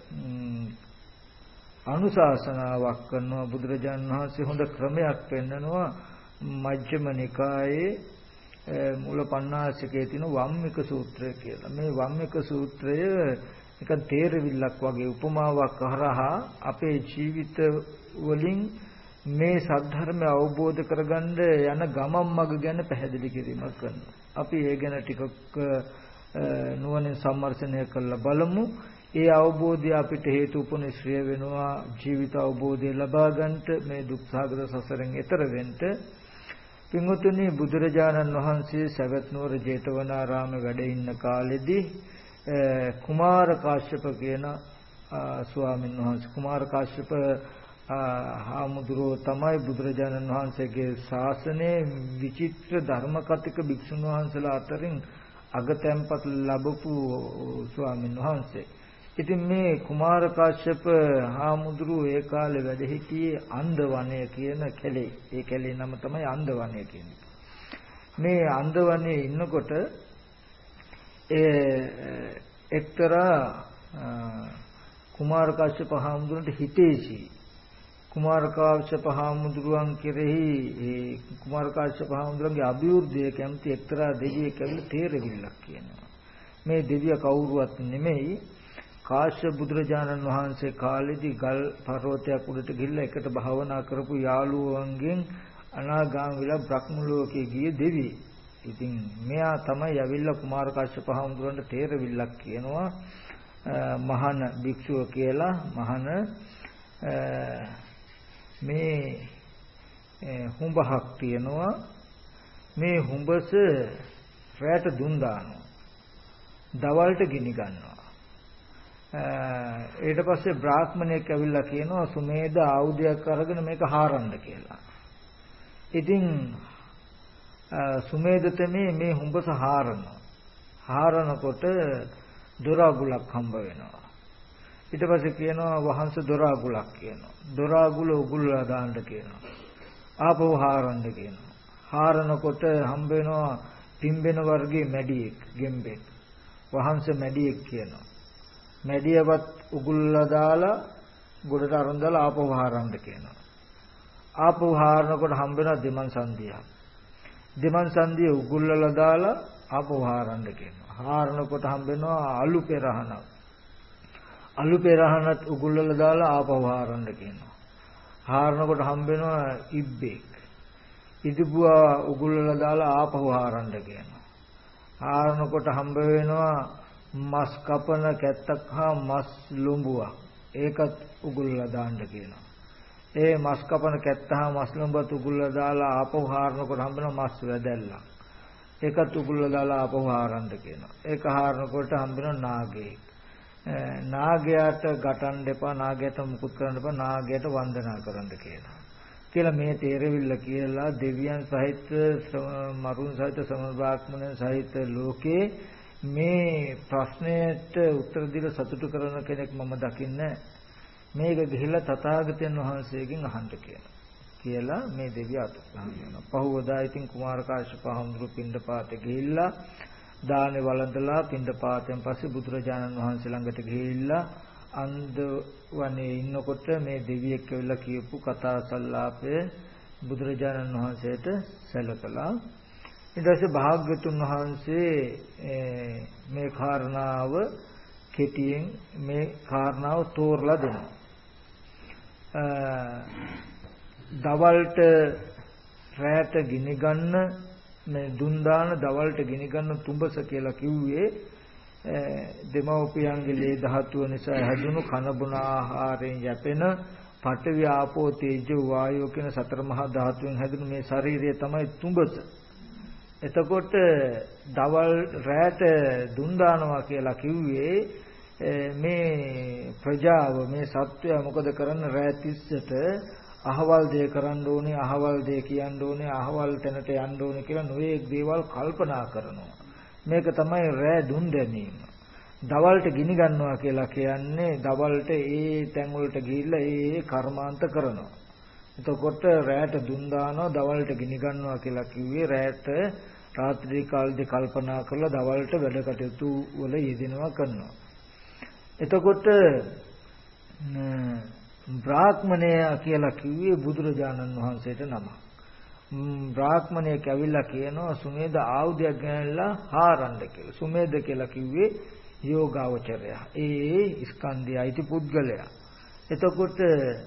A: අනුශාසනාවක් කරනවා බුදුරජාණන් වහන්සේ. හොඳ ක්‍රමයක් පෙන්නනවා මජ්ක්‍ධිම නිකායේ මූල පණ්ණාසිකයේ තියෙන වම්මික සූත්‍රය කියලා. මේ වම්මික සූත්‍රය එක තේරවිල්ලක් වගේ උපමාවක් හරහා අපේ ජීවිත වලින් මේ සද්ධර්මය අවබෝධ කරගන්න යන ගමන් මඟ ගැන පැහැදිලි කිරීමක් කරනවා. අපි ඒ ගැන ටිකක් නුවණින් සම්මර්ෂණය කරලා බලමු. ඒ අවබෝධය අපිට හේතු උපනිශ්‍රය වෙනවා ජීවිත අවබෝධය ලබා ගන්නට, මේ දුක්ඛාගත සසරෙන් එතර වෙන්න. පින්වතුනි, බුදුරජාණන් වහන්සේ සවැත් නුවර ජේතවනාරාමේ වැඩ ඉන්න කාලෙදී කුමාර කාශ්‍යප කියන ස්වාමීන් වහන්සේ, කුමාර කාශ්‍යප හාමුදුරුවෝ තමයි බුදුරජාණන් වහන්සේගේ ශාසනයේ විචිත්‍ර ධර්ම කතික භික්ෂුන් වහන්සේලා අතරින් අගතැන්පත් ලැබපු ස්වාමීන් වහන්සේ. ඉතින් මේ කුමාර කාශ්‍යප හාමුදුරුවෝ ඒ කාලේ වැඩ සිටියේ අන්දවණය කියන කැලේ. ඒ කැලේ නම තමයි අන්දවණය කියන්නේ. මේ අන්දවණේ ඉන්නකොට එක්තරා කුමාර කාශ්‍යප හාමුදුරන්ට හිතේසි. කුමාර කාශ්‍යප හාමුදුරුවන් කෙරෙහි ඒ කුමාර කාශ්‍යප හාමුදුරන්ගේ අභිවෘද්ධිය කැමති එක්තරා දෙවියෙක් ඇවිල්ලා තේරවිල්ලක් කියනවා. මේ දෙවිය කවුරුවත් නෙමෙයි, කාශ්‍යප බුදුරජාණන් වහන්සේ කාලෙදී ගල් පර්වතයක් උඩට ගිහිල්ලා එකට භාවනා කරපු යාළුවන්ගෙන් අනාගාමී වෙලා බ්‍රහ්ම ලෝකයේ ගිය දෙවියෙක්. ඉතින් මෙයා තමයි ඇවිල්ලා කුමාර කාශ්‍යප හාමුදුරන්ට තේරවිල්ලක් කියනවා. මහාන භික්ෂුව කියලා, මහාන මේ හුඹහක් තියෙනවා. මේ හුඹස රැට දුම් දානවා, දවල්ට ගිනි ගන්නවා. ඊට පස්සේ බ්‍රාහ්මණයෙක් ඇවිල්ලා කියනවා සුමේද ආයුධයක් අරගෙන මේක හාරන්න කියලා. ඉතින් සුමේද තෙමේ මේ හුඹස හාරනකොට දොරාගුලක් හම්බ වෙනවා. ඊට පස්සේ කියනවා වහන්ස දොරාගුලක් කියනවා. දොරාගුල උගුල්ලා දාන්න කියනවා. ආපහු හාරන්න කියනවා. හාරනකොට හම්බ වෙනවා පිම්බෙන වර්ගයේ මැඩියෙක්, ගෙම්බෙක්. වහන්ස මැඩියෙක් කියනවා. මැඩියවත් උගුල්ලා දාලා ගොඩට අරන් දාලා ආපහු හාරන්න කියනවා. ආපහු හාරනකොට හම්බ වෙනවා දෙමන් සංදියක්. දෙමන් සංදිය උගුල්ලා දාලා ආපහු හාරන්න කියනවා. හාරනකොට හම්බ වෙනවා අලු පෙරහනක්. අලු පෙරහනත් උගුල්ලා දාලා ආපහු හාරන්න කියනවා. හාරනකොට හම්බ වෙනවා ඉබ්බෙක්. ඉදිබුවා උගුල්ලා දාලා ආපහු හාරන්න කියනවා. හාරනකොට හම්බ වෙනවා මස් කපන කැත්තක් හා මස් ලුඹුවක්. ඒකත් උගුල්ලා දාන්න කියනවා. ඒ මස් කපන කැත්ත හා මස් ලුඹුවත් උගුල්ලා දාලා ආපහු හාරනකොට හම්බ වෙනවා මස් වැදැල්ලක්. ඒකත් උගුල්ලා දාලා ආපහු හාරන්න කියනවා. ඒක හාරනකොට හම්බ වෙනවා නාගයෙක්. නාගයාට ගටන්න එපා, නාගයාට මුකුත් කරන්න එපා, නාගයාට වන්දනා කරන්න කියලා මේ තේරවිල්ල කියලා දෙවියන් සහිත මරුන් සහිත සමබ්‍රාහ්මණයන් සහිත ලෝකේ මේ ප්‍රශ්නයට උත්තර දීලා සතුටු කරන කෙනෙක් මම දකින්නේ. මේක ගිහිල්ලා තථාගතයන් වහන්සේගෙන් අහන්න කියලා මේ දෙවියා අතුස්හන් වෙනවා. පහුවදා ඉතින් කුමාර කාශ්‍යප හඳුරු පිණ්ඩපාතේ ගිහිල්ලා දානේ වළඳලා පිණ්ඩපාතෙන් පස්සේ බුදුරජාණන් වහන්සේ ළඟට ගිහිල්ලා අන්දවනේ ඉන්නකොට මේ දෙවියෙක් ඇවිල්ලා කියපු කතා සංලාපය බුදුරජාණන් වහන්සේට සැලකලා ඊට පස්සේ භාග්‍යතුන් වහන්සේ මේ කාරණාව කෙටියෙන් මේ කාරණාව තෝරලා දෙනවා. දවල්ට රැට ගිනි ගන්න මේ දුන් දාන දවල්ට ගිනි ගන්න තුඹස කියලා කිව්වේ දෙමව්පියන්ගේ ලේ ධාතුව නිසා හැදුණු කන බොන ආහාරයෙන් යැපෙන පඨවි ආපෝ තේජෝ වායෝ කියන සතර මහා ධාතුන් හැදුණු මේ ශරීරය තමයි තුඹස. එතකොට දවල් රැට දුන් දානවා කියලා කිව්වේ මේ ප්‍රජාව මේ සත්වය මොකද කරන්න රැ 30ට අහවල් දේ කරන්න ඕනේ අහවල් දේ කියන්න ඕනේ අහවල් තැනට යන්න ඕනේ කියලා නොයේක් දේවල් කල්පනා කරනවා. මේක තමයි රැ දුන් දැමීම. දවල්ට ගිනි ගන්නවා කියලා කියන්නේ දවල්ට ඒ තැන් වලට ගිහිල්ලා ඒ කර්මාන්ත කරනවා. එතකොට රැට දුන් දානවා දවල්ට ගිනි ගන්නවා කියලා කිව්වේ රැට රාත්‍රී කාලේදී කල්පනා කරලා දවල්ට වැඩ කටයුතු වල යෙදෙනවා කරනවා. එතකොට බ්‍රාහ්මණය කියලා කිව්වේ බුදුරජාණන් වහන්සේට නම. බ්‍රාහ්මණයෙක් ඇවිල්ලා කියනවා සුමේද ආයුධයක් ගන්නලා හාරන්න කියලා. සුමේද කියලා කිව්වේ යෝගාවචරය. ඒ ස්කන්ධය අයිති පුද්ගලයා. එතකොට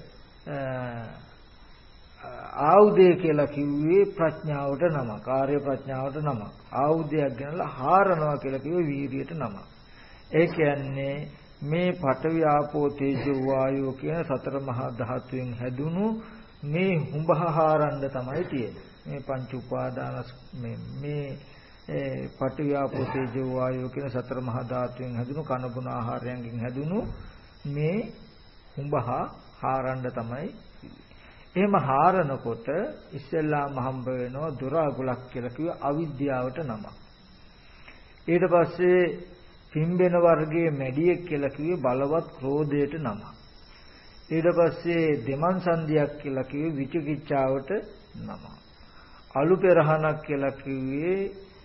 A: ආයුධය කියලා කිව්වේ ප්‍රඥාවට නම. කාර්ය ප්‍රඥාවට නම. ආයුධයක් ගන්නලා හාරනවා කියලා කිව්වේ වීරියට නම. ඒ කියන්නේ මේ පඨවි ආපෝ තේජෝ වායෝ කියන සතර මහා ධාතුන් හැදුණු මේ හුඹහාරන්න තමයි තියෙන්නේ. මේ පංච උපාදාන මේ පඨවි ආපෝ තේජෝ වායෝ කියන සතර මහා ධාතුන් හැදුණු කන බොන ආහාරයෙන් හැදුණු මේ හුඹහාරන්න තමයි. එහෙම හාරනකොට ඉස්සෙල්ලාම හම්බ වෙනවා දුර අගුලක් කියලා කිව්ව අවිද්‍යාවට නම. ඊට පස්සේ පිම්බෙන වර්ගයේ මැඩියෙක් කියලා කිව්වේ බලවත් ක්‍රෝධයට නම. ඊට පස්සේ දෙමන් සංදියක් කියලා කිව්වේ විචිකිච්ඡාවට නම. අලු පෙරහනක් කියලා කිව්වේ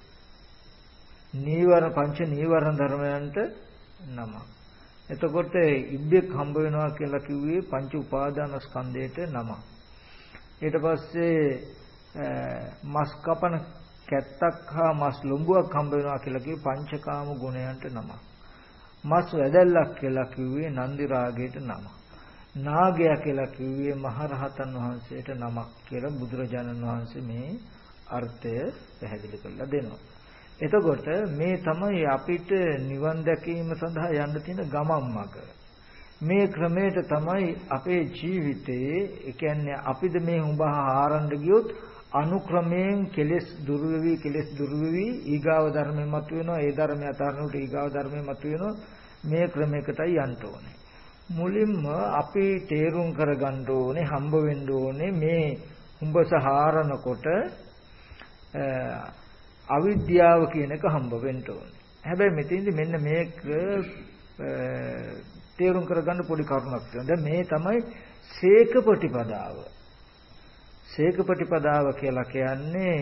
A: නීවරණ පංච නීවරණ ධර්මයන්ට නම. එතකොට ඉබ්බෙක් හම්බ වෙනවා කියලා කිව්වේ පංච උපාදාන ස්කන්ධයට නම. ඊට පස්සේ මස් කපන කැත්තක් හා මස් ලොඹුවක් හම්බ වෙනවා කියලා කිව්වේ පංචකාම ගුණයන්ට නම. මස් වැදල්ලක් කියලා කිව්වේ නන්දි රාගයට නම. නාගයා කියලා කිව්වේ මහරහතන් වහන්සේට නමක් කියලා බුදුරජාණන් වහන්සේ මේ අර්ථය පැහැදිලි කරලා දෙනවා. එතකොට මේ තමයි අපිට නිවන් දැකීම සඳහා යන්න තියෙන ගමන් මඟ. මේ ක්‍රමයට තමයි අපේ ජීවිතයේ ඒ කියන්නේ අපිද මේ හුඹහ හාරන්න ගියොත් අනුක්‍රමයෙන් කෙලෙස් දුරු වෙවි ඊගාව ධර්මයෙන් මතුවෙනවා. ඒ ධර්මය අතරනට ඊගාව ධර්මයෙන් මතුවෙනවා. මේ ක්‍රමයකටයි යන්න ඕනේ. මුලින්ම අපි තේරුම් කරගන්න ඕනේ හම්බ වෙන්න ඕනේ මේ හුඹස හාරනකොට අවිද්‍යාව කියන එක හම්බ වෙන්න ඕනේ. හැබැයි මෙතෙන්දි මෙන්න මේක තේරුම් කරගන්න පොඩි කරුණක් තියෙනවා. දැන් මේ තමයි සීක ප්‍රතිපදාව. සීක ප්‍රතිපදාව කියලා කියන්නේ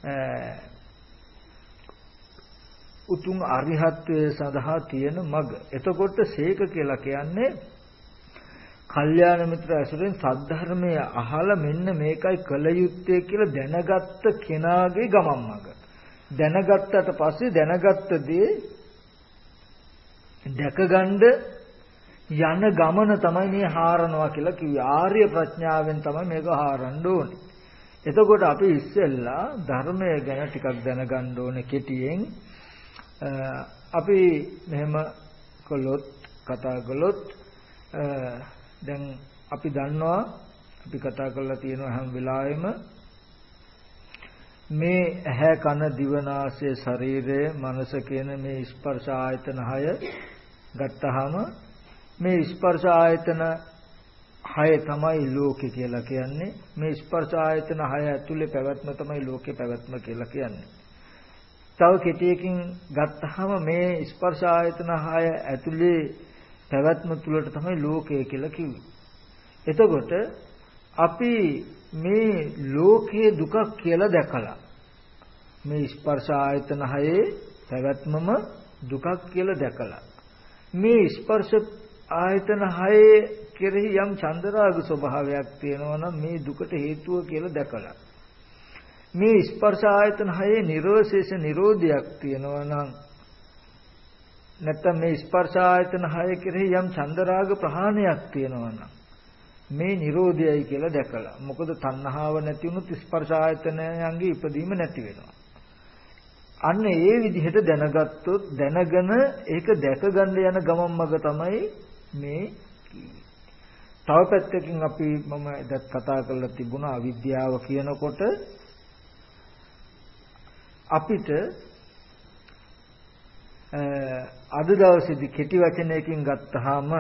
A: උතුම් අරිහත්ත්වයේ සඳහා තියෙන මඟ. එතකොට සීක කියලා කියන්නේ කල්යාණ මිත්‍ර ඇසුරෙන් සද්ධර්මයේ අහලා මෙන්න මේකයි කළ යුත්තේ කියලා දැනගත්ත කෙනාගේ ගමන් මඟ. දැනගත්තට පස්සේ දැනගත්ත දේ දැකගන්න යන ගමන තමයි මේ හාරනවා කියලා කිව්වේ. ආර්ය ප්‍රඥාවෙන් තමයි මේක හාරන්න ඕනේ. එතකොට අපි ඉස්සෙල්ලා ධර්මය ගැන ටිකක් දැනගන්න ඕනේ කෙටියෙන්. අපි මෙහෙම කතා කළොත් දැන් අපි දන්නවා අපි කතා කරලා තියෙනවා හැම වෙලාවෙම මේ ඇහැ කන දිව නාසය ශරීරය මනස කියන මේ ස්පර්ශ ආයතන 6 ගත්තාම මේ ස්පර්ශ ආයතන 6 තමයි ලෝකේ කියලා කියන්නේ. මේ ස්පර්ශ ආයතන 6 ඇතුලේ පැවැත්ම තමයි ලෝකේ පැවැත්ම කියලා කියන්නේ. තව කෙටියකින් ගත්තාම මේ ස්පර්ශ ආයතන 6 ඇතුලේ පැවැත්ම තුලට තමයි ලෝකය කියලා කිව්වේ. එතකොට අපි මේ ලෝකයේ දුකක් කියලා දැකලා මේ ස්පර්ශ ආයතන 6 පැවැත්මම දුකක් කියලා දැකලා මේ ස්පර්ශ ආයතන 6 කෙරෙහි යම් චන්දරාග ස්වභාවයක් තියෙනවා නම් මේ දුකට හේතුව කියලා දැකලා මේ ස්පර්ශ ආයතන 6 නිරෝධශේෂ නිරෝධයක් තියෙනවා නම් නැත්නම් මේ ස්පර්ශ ආයතන 6 කෙරෙහි යම් චන්දරාග ප්‍රහාණයක් තියෙනවා නම් මේ නිරෝධයයි කියලා දැකලා. මොකද තණ්හාව නැති වුණොත් ස්පර්ශ ආයතනයන්ගේ ඉපදීම නැති වෙනවා. අන්න ඒ විදිහට දැනගත්තොත් දැනගෙන ඒක දැක ගන්න යන ගමන් මඟ තමයි මේ කිව්වේ. තව පැත්තකින් අපි මම දැන් කතා කරලා තිබුණා අවිද්‍යාව කියනකොට අපිට අද දවසේදී කෙටි වචනයකින් ගත්තාම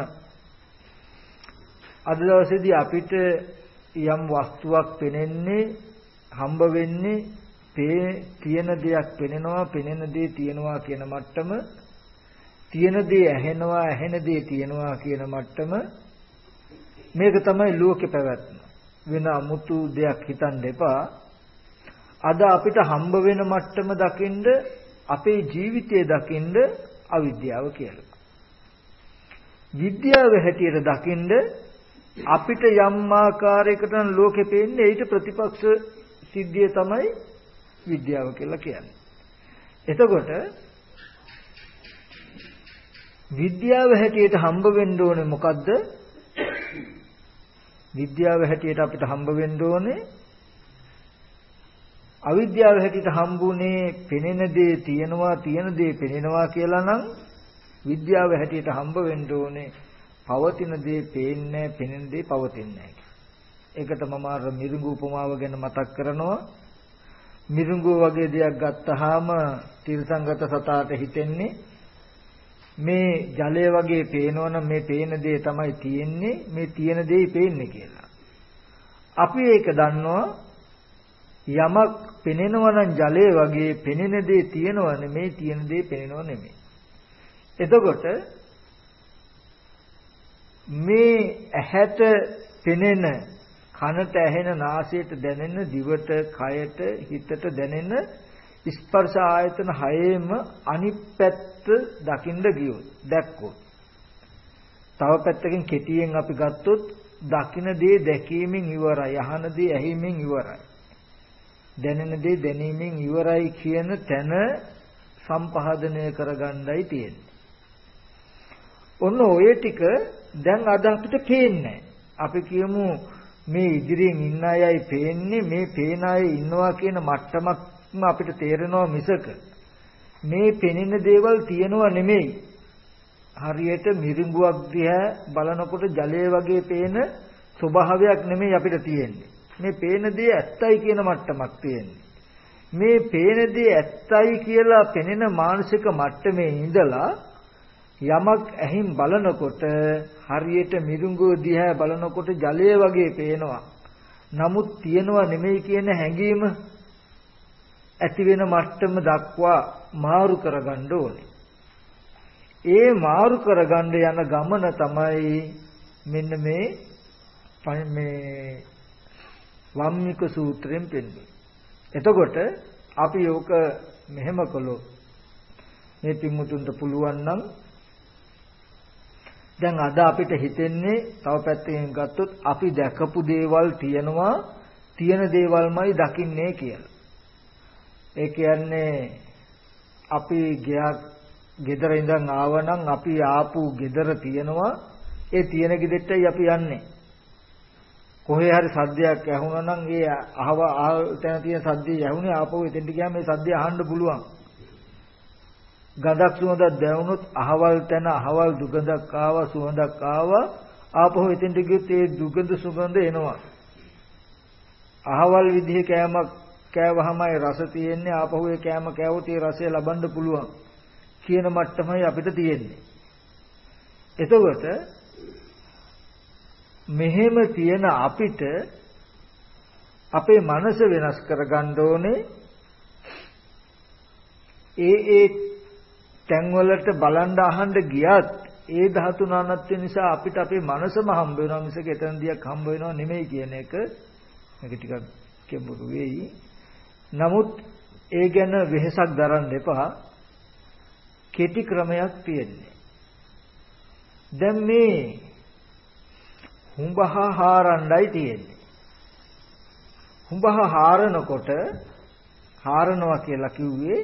A: අද දවසේදී අපිට යම් වස්තුවක් පෙනෙන්නේ හම්බ වෙන්නේ තියෙන දෙයක් පෙනෙනවා පෙනෙන දේ තියෙනවා කියන මට්ටම තියෙන දේ ඇහෙනවා ඇහෙන දේ තියෙනවා කියන මට්ටම මේක තමයි ලෝකේ පැවැත්ම වෙන 아무තු දෙයක් හිතන්න එපා අද අපිට හම්බ වෙන මට්ටම දකින්ද අපේ ජීවිතය දකින්ද අවිද්‍යාව කියලා විද්‍යාව හැටියට දකින්ද අපිට යම් ආකාරයකට ලෝකෙ පේන්නේ ඊට ප්‍රතිපක්ෂ සිද්ධිය තමයි විද්‍යාව කියලා කියන්නේ. එතකොට විද්‍යාව හැටියට හම්බ වෙන්න ඕනේ මොකද්ද? විද්‍යාව හැටියට අපිට හම්බ වෙන්න ඕනේ අවිද්‍යාව හැටියට හම්බුනේ පෙනෙන දේ තියෙනවා තියෙන දේ පෙනෙනවා කියලා නම් විද්‍යාව හැටියට හම්බ වෙන්න ඕනේ පවතින දේ පේන්නේ පෙනෙන දේ පවතින්නේ නැහැ. ඒකට මම අර මිරිඟු උපමාව ගැන මතක් කරනවා. මිරිඟුව වගේ දෙයක් ගත්තාම තිරසංගත සතාට හිතෙන්නේ මේ ජලය වගේ පේනවනම් මේ පේන දේ තමයි තියෙන්නේ මේ තියෙන දේ පේන්නේ කියලා. අපි ඒක දන්නවා යමක් පෙනෙනවා නම් ජලය වගේ පෙනෙන දේ තියෙනවා නෙමෙයි තියෙන දේ පෙනෙනව නෙමෙයි. එතකොට මේ ඇහැට පෙනෙන කනට ඇහෙන නාසයට දැනෙන දිවට කයට හිතට දැනෙන ස්පර්ශ ආයතන හයේම අනිත් පැත්ත දකින්න ගියොත් දැක්කොත් තව පැත්තකින් කෙටියෙන් අපි ගත්තොත් දකින්න දේ දැකීමෙන් ඉවරයි අහන දේ ඇහිීමෙන් ඉවරයි දැනෙන දේ දැනීමෙන් ඉවරයි කියන තැන සම්පහදනය කරගන්නයි තියෙන්නේ. ඔන්න ඔය ටික දැන් අද අපිට පේන්නේ අපි කියමු මේ ඉදිරියෙන් ඉන්න අයයි පේන්නේ මේ පේන අය ඉන්නවා කියන මට්ටමක්ම අපිට තේරෙනවා මිසක මේ පෙනෙන දේවල් තියෙනවා නෙමෙයි. හරියට මිරිඟුවක් දිහා බලනකොට ජලය වගේ පේන ස්වභාවයක් නෙමෙයි අපිට තියෙන්නේ. මේ පේන දේ ඇත්තයි කියන මට්ටමක් තියෙන්නේ. මේ පේන දේ ඇත්තයි කියලා පෙනෙන මානසික මට්ටමේ ඉඳලා යමක් ඇහින් බලනකොට හරියට මිරිඟුව දිහා බලනකොට ජලය වගේ පේනවා. නමුත් තියනවා නෙමෙයි කියන හැඟීම ඇති වෙන මට්ටම දක්වා මාරු කරගන්න ඕනේ. ඒ මාරු කරගන්න යන ගමන තමයි මෙන්න මේ වම්මික සූත්‍රයෙන් පෙන්නන්නේ. එතකොට අපි යෝක මෙහෙම කළොත් මේ පින්මුතුන්ට පුළුවන් නම් දැන් අද අපිට හිතෙන්නේ තව පැත්තකින් ගත්තොත් අපි දැකපු දේවල් තියෙනවා තියෙන දේවල්මයි දකින්නේ කියලා. ඒ කියන්නේ අපි ගෙදර ඉඳන් ආවනම් අපි ආපු ගෙදර තියෙනවා ඒ තියෙන ගෙදරටයි අපි යන්නේ. කොහේ හරි සද්දයක් ඇහුණා නම් ඒ තැන තියෙන සද්දේ ඇහුනේ ආපහු එතෙන්ට ගියාම මේ සද්දේ අහන්න පුළුවන්. ගඳක් සුවඳක් දැනුනොත් අහවල් තැන අහවල් දුගඳක් ආවා සුවඳක් ආවා ආපහු එතෙන්ට ගියොත් ඒ දුගඳ සුගඳ එනවා. අහවල් විදිහේ කෑමක් කෑවහමයි රස තියෙන්නේ ආපහු ඒ කෑම කෑවොත් ඒ රසය ලබන්න පුළුවන් කියන මට්ටමයි අපිට තියෙන්නේ. එතකොට මෙහෙම තියෙන අපිට අපේ මනස වෙනස් කරගන්න ඕනේ ඒ තැන්වලට බලන් අහන්න ගියත් ඒ ධාතු නානත්වය නිසා අපිට අපේ මනසම හම්බ වෙනවා මිසක එතනදියක් හම්බ වෙනව නෙමෙයි කියන එක මේක ටිකක් කෙඹුරු වෙයි. නමුත් ඒ ගැන වෙහෙසක් දරන්න එපා. කෙටි ක්‍රමයක් තියෙන්නේ. දැන් මේ හුඹහ හාරණ්ඩයි තියෙන්නේ. හුඹහ හාරනකොට හාරනවා කියලා කිව්වේ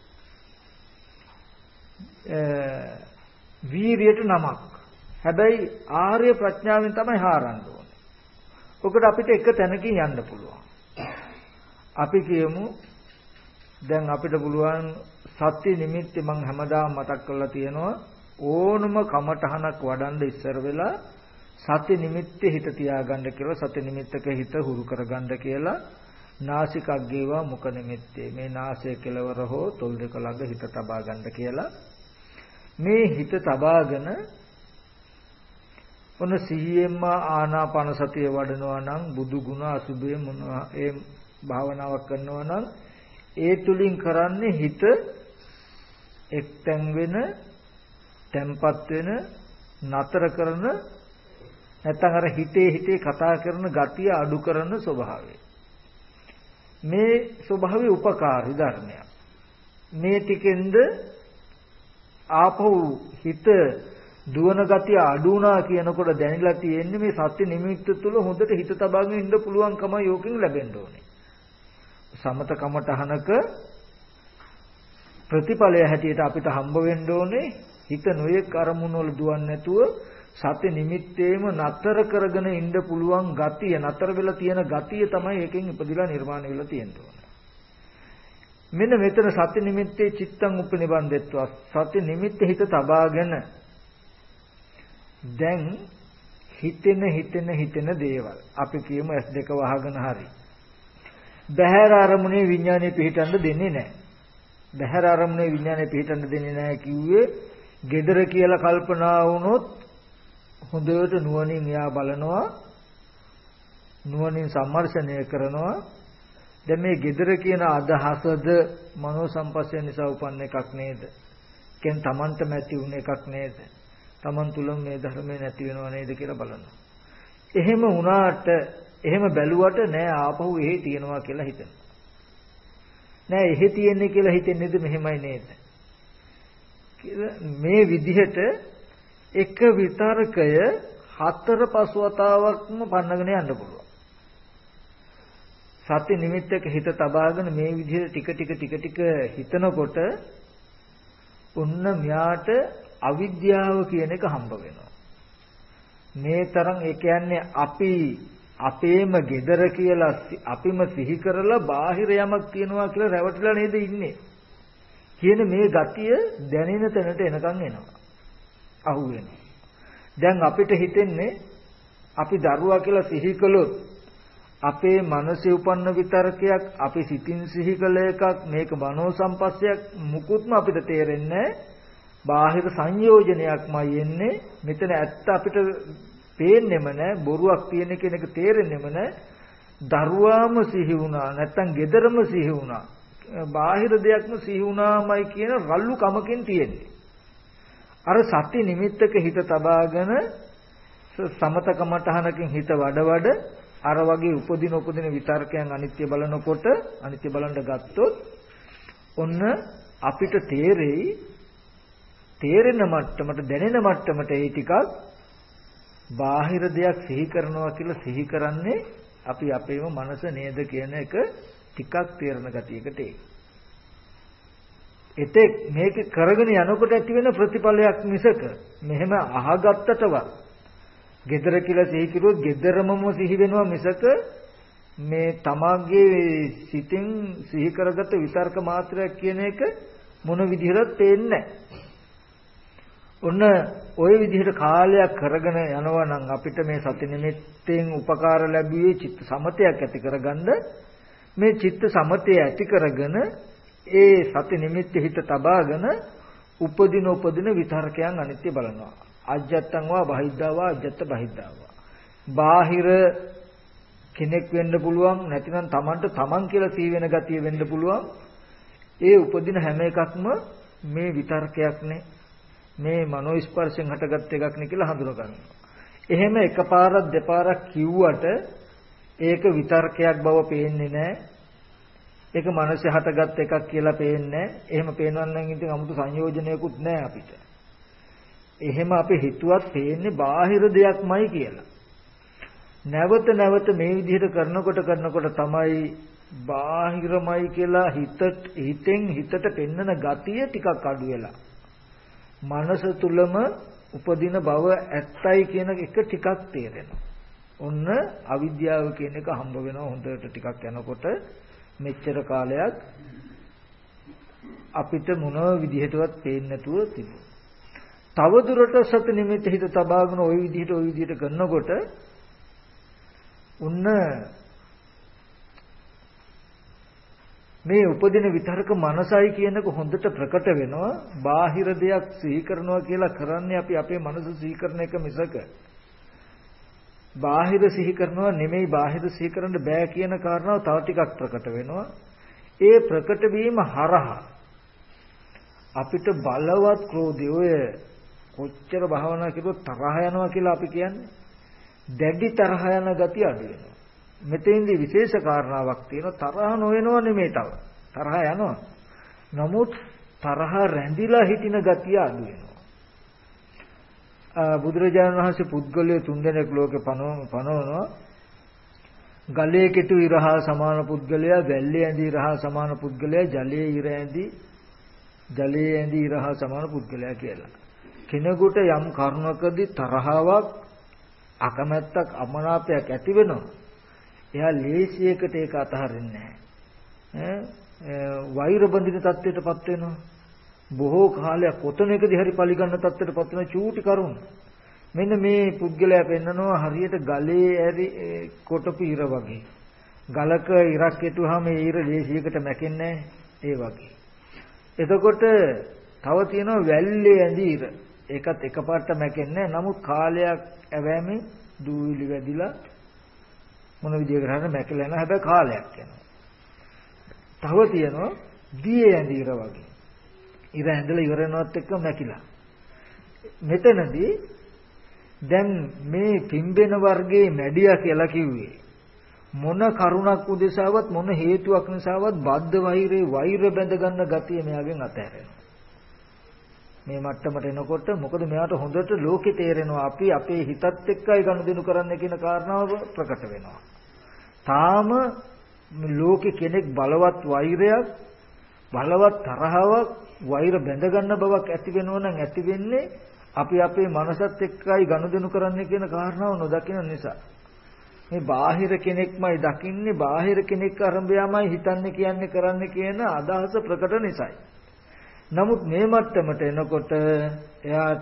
A: වීරියට නමක්. හැබැයි ආර්ය ප්‍රඥාවෙන් තමයි හාරන්න ඕනේ. ඔකට අපිට එක තැනකින් යන්න පුළුවන්. අපි කියමු දැන් අපිට පුළුවන් සත්‍ය නිමිති මම හැමදාම මතක් කරලා තියෙනවා ඕනම කමඨහනක් වඩන්න ඉස්සර වෙලා සත්‍ය නිමිත්තේ හිත තියාගන්න කියලා සත්‍ය නිමිත්තක හිත හුරු කරගන්න කියලා නාසිකග්ගේවා මුඛ නිමිත්තේ මේ නාසය කෙලවර හෝ තොල් දෙක ළඟ හිත තබා ගන්න කියලා මේ හිත තබාගෙන ඔන්න සිහියෙන්ම ආනාපාන සතිය වඩනවා නම් බුදු ගුණ අසුභය මොනවා ඒ භාවනාවක් කරනවා නම් ඒ තුලින් කරන්නේ හිත එක්තැන් වෙන තැම්පත් වෙන නතර කරන නැත්නම් අර හිතේ කතා කරන ගතිය අඩු කරන ස්වභාවය මේ ස්වභාවය උපකාරී ධර්මයක් මේ ටිකෙන්ද ආපහු හිත දුවන ගතිය අඩු වුණා කියනකොට දැනিলা තියෙන්නේ මේ සත්‍ය නිමිත්ත තුළ හොඳට හිත තබාගෙන ඉන්න පුළුවන්කම යෝකින් ලැබෙන්න ඕනේ සමත කමඨහනක ප්‍රතිඵලය හැටියට අපිට හම්බ වෙන්න ඕනේ හිත නොයෙක් අරමුණු වල දුවන්නේ නැතුව සත්‍ය නිමිත්තේම නතර කරගෙන ඉන්න පුළුවන් ගතිය නතර වෙලා තියෙන ගතිය තමයි එකෙන් ඉපදිලා නිර්මාණය වෙලා තියෙන්නේ. මෙන්න මෙතන සත්‍ය නිමිත්තේ චිත්තං උපනිබන්දෙත්වා සත්‍ය නිමිත්තේ හිත තබාගෙන දැන් හිතෙන දේවල් අපි කියමු S2 වහගෙන හරි බහැර අරමුණේ විඥානය පිහිටන්න දෙන්නේ නැහැ. බහැර අරමුණේ විඥානය පිහිටන්න දෙන්නේ නැහැ කිව්වේ gedara කියලා කල්පනා වුණොත් හොඳට නුවණින් එයා බලනවා නුවණින් සම්මර්ෂණය කරනවා දැන් මේ gedara කියන අදහසද මනෝ සම්පස්ය නිසා උපන්න එකක් නේද? කෙන් තමන්ට නැති වුණ එකක් නේද? තමන් තුලම මේ ධර්මයේ නැති වෙනව නේද කියලා බලනවා. එහෙම වුණාට එහෙම බැලුවට නෑ ආපහු එහෙ තියනවා කියලා හිතෙනවා. නෑ එහෙ තියෙන්නේ කියලා හිතෙන්නේද මෙහෙමයි නේද? මේ විදිහට එක විතරකය 4-5 වතාවක්ම පන්නගෙන යන්න පුළුවන්. සත්‍ය නිමිත්තක හිත තබාගෙන මේ විදිහට ටික හිතනකොට ඔන්න මෙයාට අවිද්‍යාව කියන එක හම්බ වෙනවා. මේ තරම් ඒ කියන්නේ අපි අපේම gedara කියලා අපිම සිහි කරලා බාහිර යමක් තියනවා කියලා රැවටිලා නේද ඉන්නේ කියන මේ ගතිය දැනෙන තැනට එනකන් එනවා. අහු වෙනවා. දැන් අපිට හිතෙන්නේ අපි දරුවා කියලා සිහි කළොත් අපේ මනසේ උපන්න විතරකයක් අපි සිතින් සිහි කළ එකක් මේක මනෝ සම්පස්සයක් මුකුත්ම අපිට තේරෙන්නේ බාහිර සංයෝජනයක්මයි එන්නේ මෙතන ඇත්ත අපිට පේන්නෙම නැහැ බොරුවක් තියෙන කෙනෙක් තේරෙන්නෙම නැහැ දරුවාම සිහි වුණා නැත්තම් gederම සිහි වුණා බාහිර දෙයක්ම සිහි වුණාමයි කියන රළු කමකින් තියෙන්නේ අර සති නිමිත්තක හිත තබාගෙන සමතකමඨහනකින් හිත වඩ අර වගේ උපදින විතර්කයන් අනිත්‍ය බලනකොට අනිත්‍ය බලන්න ගත්තොත් ඔන්න අපිට තේරෙන මට්ටමට දැනෙන මට්ටමට ඒ ටිකක් බාහිර දෙයක් සිහි කරනවා කියලා සිහි කරන්නේ අපි අපේම මනස නේද කියන එක ටිකක් තේරෙන ගතියකට එතෙක් මේක කරගෙන යනකොට ඇති වෙන ප්‍රතිඵලයක් මිසක මෙහෙම අහගත්තටවත් gedara කියලා සිහි කිරුවොත් gederමම සිහි වෙනවා මිසක මේ තමාගේ සිතින් සිහි කරගත්ත විතර්ක මාත්‍රයක් කියන එක මොන විදිහටත් පේන්නේ ඔන්න ওই විදිහට කාලයක් කරගෙන යනවා නම් අපිට මේ සති නිමිත්තෙන් උපකාර ලැබුවේ චිත්ත සමතයක් ඇති කරගන්න මේ චිත්ත සමතය ඇති කරගෙන ඒ සති නිමිත්තේ හිත තබාගෙන උපදින විතර්කයන් අනිත්‍ය බලනවා අජත්තං වා බහිද්ධාවා අජත්ත බහිද්ධාවා බාහිර කෙනෙක් වෙන්න පුළුවන් නැතිනම් තමන් කියලා සී වෙන ගතිය වෙන්න පුළුවන් ඒ උපදින හැම එකක්ම මේ විතර්කයක්නේ මේ මනෝ ස්පර්ශයෙන් හටගත් එකක් නේ කියලා හඳුන ගන්නවා. එහෙම එකපාරක් දෙපාරක් කිව්වට ඒක විතර්කයක් බව පේන්නේ නැහැ. ඒක මනසේ හටගත් එකක් කියලා පේන්නේ නැහැ. එහෙම පේනවන් නම් ඉතින් 아무තු සංයෝජනයකුත් නැහැ අපිට. එහෙම අපි හිතුවත් පේන්නේ බාහිර දෙයක්මයි කියලා. නැවත මේ විදිහට කරනකොට තමයි බාහිරමයි කියලා හිතෙන් හිතට පෙන්නන ගතිය ටිකක් අඩු වෙලා මනස තුලම උපදින බව ඇත්තයි කියන එක ටිකක් තේරෙනවා. ඔන්න අවිද්‍යාව කියන එක හම්බ වෙනවා හොඳට ටිකක් යනකොට මෙච්චර කාලයක් අපිට මොන විදිහටවත් පේන්නේ නැතුව තිබුණා. තව දුරට සති නිමිත්ත හිත තබාගෙන ওই විදිහට කරනකොට ඔන්න මේ උපදින විතරක මනසයි කියනක හොඳට ප්‍රකට වෙනවා. බාහිර දෙයක් සිහි කරනවා කියලා කරන්නේ අපි අපේ මනස සිහි කරන එක මිසක බාහිර සිහි කරනවා නෙමෙයි. බාහිර සිහි කරන්න බෑ කියන කාරණාව තව ටිකක් ප්‍රකට වෙනවා. ඒ ප්‍රකට වීම හරහා අපිට බලවත් ක්‍රෝධය ඔය කොච්චර භාවනා කරුවොත් තරහ යනවා කියලා අපි කියන්නේ. දැඩි තරහ යන ගතිය අඩු වෙනවා. මෙතෙන්දී විශේෂ කාරණාවක් තියෙනවා. තරහ නොවෙනව නෙමෙයි තව. තරහ යනවා. නමුත් තරහ රැඳිලා හිටින ගතිය අඩු වෙනවා. බුදුරජාණන් වහන්සේ පුද්ගලයෝ 3 දෙනෙක් ලෝකේ පනවනවා. ගලේ කෙටු ඉරහා සමාන පුද්ගලයා, වැල්ලේ ඇඳි ඉරහා සමාන පුද්ගලයා, ජලයේ ඇඳි ඉරහා සමාන පුද්ගලයා කියලා. කෙනෙකුට යම් කරුණකදී තරහාවක්, අකමැත්තක්, අමනාපයක් ඇති වෙනවා. එයා ලේසියකට ඒක අතහරින්නේ නැහැ. වෛර බඳින තත්ත්වයටපත් වෙනවා. බොහෝ කාලයක් කොතනකදී හරි පරිගන්න තත්ත්වයටපත් වෙන චූටි කරුණ. මෙන්න මේ පුද්ගලයා පෙන්නනවා හරියට ගලේ ඇරි කොටපු ඉර වගේ. ගලක ඉරක් කෙටුවාම ඒ ඉර ලේසියකට මැකෙන්නේ ඒ වගේ. එතකොට තව තියෙනවා වැල්ලේ ඇඳි ඉර. ඒකත් එකපාරට මැකෙන්නේ නමුත් කාලයක් ඇවෑමේ දූවිලි වැදිලා මොන විදියකට හරි මැකලා යනවා. හැබැයි කාලයක් යනවා. තව තියෙනවා දියේ ඇඳි ඉර වගේ. ඉර ඇඳලා ඉවරනවත් එක්ක මැකිලා. මෙතනදී දැන් මේ පිම්බෙන වර්ගයේ මැඩියා කියලා කිව්වේ මොන කරුණක් උදෙසාවත් මොන හේතුවක් නිසාවත් බද්ධ වෛරේ වෛර බැඳ ගන්න ගතිය මෙයාගෙන් අතහැරෙනවා. මේ මට්ටමට එනකොට මොකද මෙයාට හොඳට ලෝකේ තේරෙනවා අපි අපේ හිතත් එක්කයි ගනුදෙනු කරන්න කියන කාරණාව ප්‍රකට වෙනවා. තාම ලෝකේ කෙනෙක් බලවත් වෛරයක් බලවත් තරහාවක් වෛර බැඳ ගන්න බවක් ඇති වෙනවා නම් ඇති වෙන්නේ අපි අපේ මනසත් එක්කයි ගනුදෙනු කරන්න කියන කාරණාව නොදකින නිසා. මේ බාහිර කෙනෙක්මයි දකින්නේ බාහිර කෙනෙක් අරඹයාමයි හිතන්නේ කියන්නේ කරන්නේ කියන අදහස ප්‍රකට නිසායි. නමුත් මේ මට්ටමට එනකොට එයාට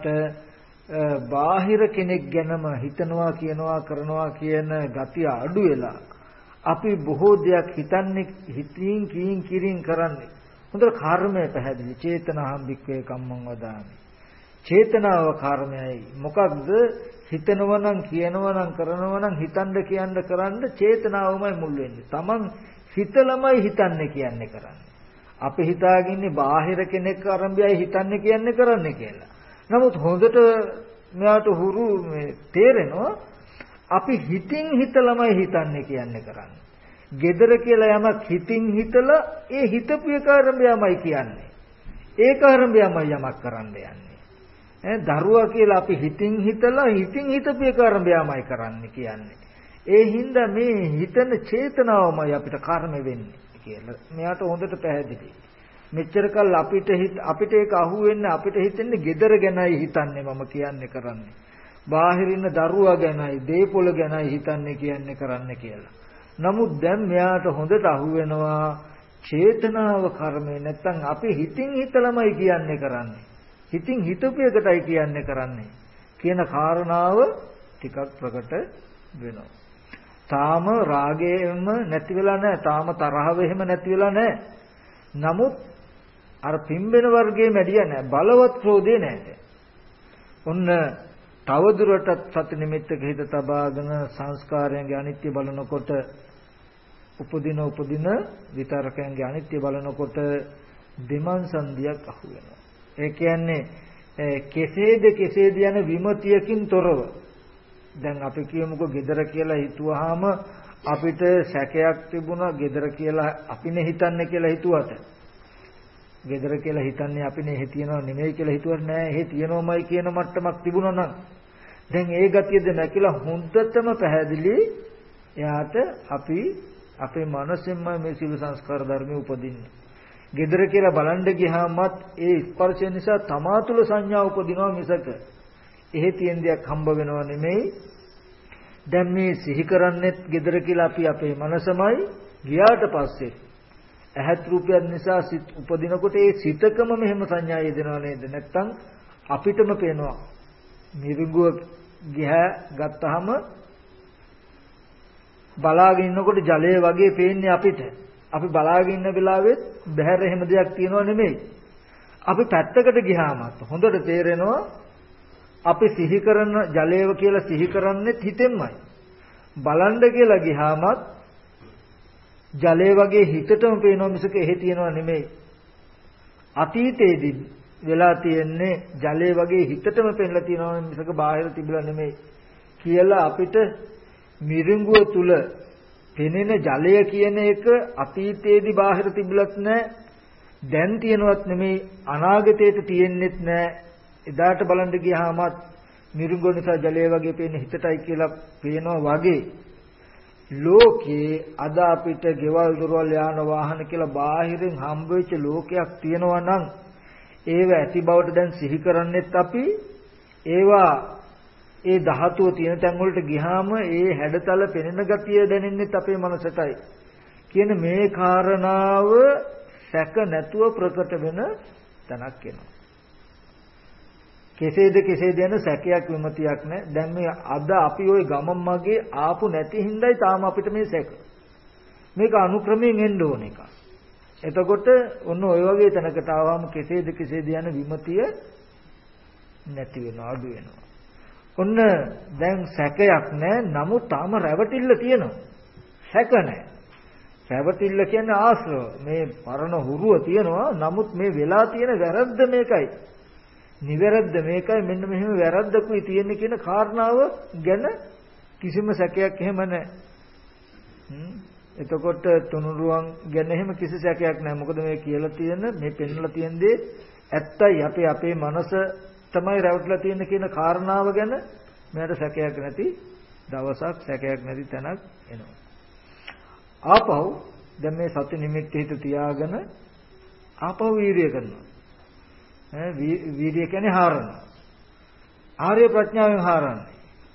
A: බාහිර කෙනෙක් ගැනම හිතනවා කියනවා කරනවා කියන ගතිය අඩු වෙලා අපි බොහෝ දෙයක් හිතන්නේ හිතින් කියින් කරන්නේ. හොඳට කර්මය පැහැදිලි. චේතනාහම් වික්ඛේ කම්මං වදාමි. චේතනාව කර්මයයි. මොකක්ද? හිතනවා නම් කියනවා නම් කරනවා නම් හිතන්න කියන්න කරන්න චේතනාවමයි මුල් වෙන්නේ. Taman හිතලමයි හිතන්නේ කියන්නේ කරන්නේ. අපි හිතාගින්නේ බාහිර කෙනෙක් අරඹයයි හිතන්නේ කියන්නේ කරන්නේ කියලා. නමුත් හොඳට මෙයාට හුරු තේරෙනවා අපි හිතින් හිතලමයි හිතන්නේ කියන්නේ කරන්නේ. gedara කියලා යමක් හිතින් හිතලා ඒ හිතපු එක අරඹයමයි කියන්නේ. ඒක අරඹයමයි යමක් කරන්න යන්නේ. දරුවා කියලා අපි හිතින් හිතලා හිතින් හිතපු එක අරඹයමයි කරන්නේ කියන්නේ. ඒ හින්දා මේ හිතන චේතනාවමයි අපිට කර්ම වෙන්නේ කියලා. මෙයාට හොඳට පැහැදිලි. මෙච්චර කල් අපිට ඒක අහු වෙන්නේ අපිට හිතෙන්නේ gedara ගැනයි හිතන්නේ මම කියන්නේ කරන්නේ. බාහිර ඉන්න දරුවා ගැනයි දේපොළ ගැනයි හිතන්නේ කියන්නේ කරන්නේ කියලා. නමුත් දැන් මෙයාට හොඳට අහු වෙනවා චේතනාව කර්මය නැත්තම් අපි හිතින් හිතලමයි කියන්නේ කරන්නේ. හිතින් හිතපු එකටයි කියන්නේ කරන්නේ කියන කාරණාව ටිකක් ප්‍රකට වෙනවා. තාම රාගයෙම නැති වෙලා නැහැ. තාම තරහව එහෙම නැති වෙලා නැහැ. නමුත් අර පිම්බෙන වර්ගයේ මැඩිය නැහැ. බලවත් ක්‍රෝධේ නැහැ. ඔන්න තවදුරටත් සති නිමිත්තක හිත තබාගෙන සංස්කාරයන්ගේ අනිත්‍ය බලනකොට උපදින විතරකයන්ගේ අනිත්‍ය බලනකොට දෙමන් සංදියක් අහු වෙනවා. ඒ කියන්නේ කෙසේද යන විමතියකින් තොරව. දැන් අපි කියමුකෝ gedara කියලා හිතුවාම අපිට සැකයක් තිබුණා gedara කියලා අපිනේ හිතන්නේ කියලා හිතුවට. gedara කියලා හිතන්නේ අපිනේ එහෙ තියනව නෙමෙයි කියලා හිතුවට නෑ එහෙ තියනවමයි කියන මට්ටමක් තිබුණා නම් දැන් ඒ ගතියද නැකිලා හොඳටම පැහැදිලි එයාට අපි අපේ මනසෙන්ම මේ සිල් සංස්කාර ධර්මයේ උපදින්නේ. gedara කියලා බලන්න ගියාමත් ඒ ස්පර්ශය නිසා තමා තුළ සංඥා උපදිනවා මිසක එහෙ තියෙන දෙයක් හම්බ වෙනව නෙමෙයි. දැන් මේ සිහි කරන්නේත් gedara කියලා අපි අපේ මනසමයි ගියාට පස්සේ ඇහත් රූපයන් නිසා සිත් උපදිනකොට ඒ සිතකම මෙහෙම සංඥා යෙදෙනව නේද? නැත්තම් අපිටම පේනවා මිරිඟුව ගියා ගත්තාම බලාගෙන ඉන්නකොට ජලය වගේ පේන්නේ අපිට. අපි බලාගෙන ඉන්න වෙලාවෙත් බහැර එහෙම දෙයක් තියෙනව නෙමෙයි. අපි පැත්තකට ගියාමත් හොඳට තේරෙනවා අපි සිහි කරන ජලයව කියලා සිහි කරන්නේ හිතෙන්මයි. බලන්න කියලා ගියාමත් ජලය වගේ හිතටම පේනවා මිසක එහෙ තියෙනව නෙමෙයි. අතීතයේදී වෙලා තියෙන්නේ ජලය වගේ හිතටම පෙන්ලා තියෙනවා මිසක බාහිර තිබුණා නෙමෙයි කියලා අපිට මිරිඟුව තුල පෙනෙන ජලය කියන එක අතීතයේදී බාහිර තිබුණත් නැහැ දැන් තියෙනවත් නෙමෙයි අනාගතයට තියෙන්නෙත් නැහැ එදාට බලන්න ගියාමත් මිරිඟුව නිසා ජලය වගේ පේන්නේ හිතටයි කියලා පේනවා වගේ ලෝකේ අද අපිට ගෙවල් දොරවල් යාන වාහන කියලා බාහිරින් හම්බ වෙච්ච ලෝකයක් තියෙනවා නම් ඒව ඇති බවට දැන් සිහි කරන්නේත් අපි ඒවා ඒ ධාතුව තියෙන තැන් වලට ගියාම ඒ හැඩතල පෙනෙන ගතිය දැනෙන්නෙත් අපේ මනසටයි කියන මේ කාරණාව සැක නැතුව ප්‍රකට වෙන තැනක් වෙනවා. කෙසේද යන සැකයක් විමතියක් නැහැ. දැන් මේ අද අපි ওই ගමන් මගේ ආපු නැති හින්දායි තාම අපිට මේ සැක. මේක අනුක්‍රමයෙන් එන්න ඕන එකක්. එතකොට ඔන්න ඔය වගේ තැනකට ආවම කෙසේද යන විමතිය නැති වෙනවා අඩු වෙනවා. ඔන්න දැන් සැකයක් නැහැ. නමුත් තාම රැවටිල්ල තියෙනවා. සැක නැහැ. රැවටිල්ල කියන්නේ ආශ්‍රව. මේ පරණ හුරුව තියෙනවා. නමුත් මේ වෙලා තියෙන වැරද්ද මේකයි. නිවැරද්ද මේකයි මෙන්න මෙහෙම වැරද්දකුයි තියෙන්නේ කියන කාරණාව ගැන කිසිම සැකයක් එහෙම නැහැ. එතකොට තුනුරුවන් ගැන එහෙම කිසි සැකයක් නැහැ. මොකද මේ කියලා තියෙන මේ පෙන්වලා තියෙන දේ ඇත්තයි අපේ මනස තමයි රැවටලා තියෙන කියන කාරණාව ගැන මෙයාට සැකයක් නැති දවසක් සැකයක් නැති තැනක් එනවා. ආපහු දැන් මේ සති නිමිත්ත හිත තියාගෙන ආපහු වීර්යය කරනවා. වීර්යය කියන්නේ හාරනවා. ආර්ය ප්‍රඥාවෙන් හාරන්නේ.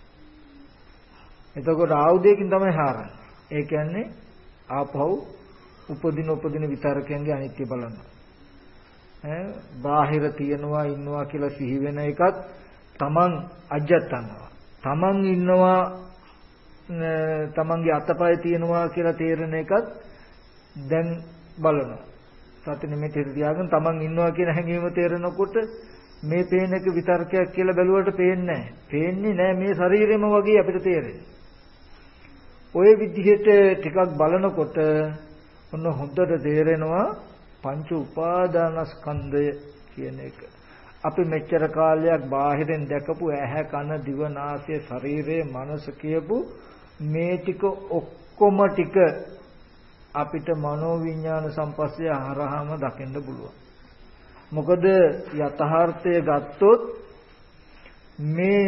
A: එතකොට ආයුධයකින් තමයි හාරන්නේ. ඒ කියන්නේ ආපහු උපදින විතරකයන්ගේ අනිත්‍ය බලනවා. බාහිර තියනවා ඉන්නවා කියලා සිහි වෙන එකත් තමන් අජත්තනවා. තමන් ඉන්නවා තමන්ගේ අතපය තියනවා කියලා තේරෙන එකත් දැන් බලනවා. සති නිමිති තියාගෙන තමන් ඉන්නවා කියන හැඟීම තේරෙනකොට මේ පේන එක විතර්කයක් කියලා බැලුවට පේන්නේ නැහැ. පේන්නේ නැහැ මේ ශරීරෙම වගේ අපිට තේරෙන්නේ. ඔය විදිහට ටිකක් බලනකොට ඔන්න හොඳට තේරෙනවා පංච උපාදානස්කන්ධය කියන එක. අපි මෙච්චර කාලයක් බාහිරින් දැකපු ඇහැ කන දිව නාසය ශරීරය මනස කියපු මේ ටික ඔක්කොම ටික අපිට මනෝවිඤ්ඤාණ සම්පස්සේ හරහාම දකින්න පුළුවන්. මොකද යථාර්ථය ගත්තොත් මේ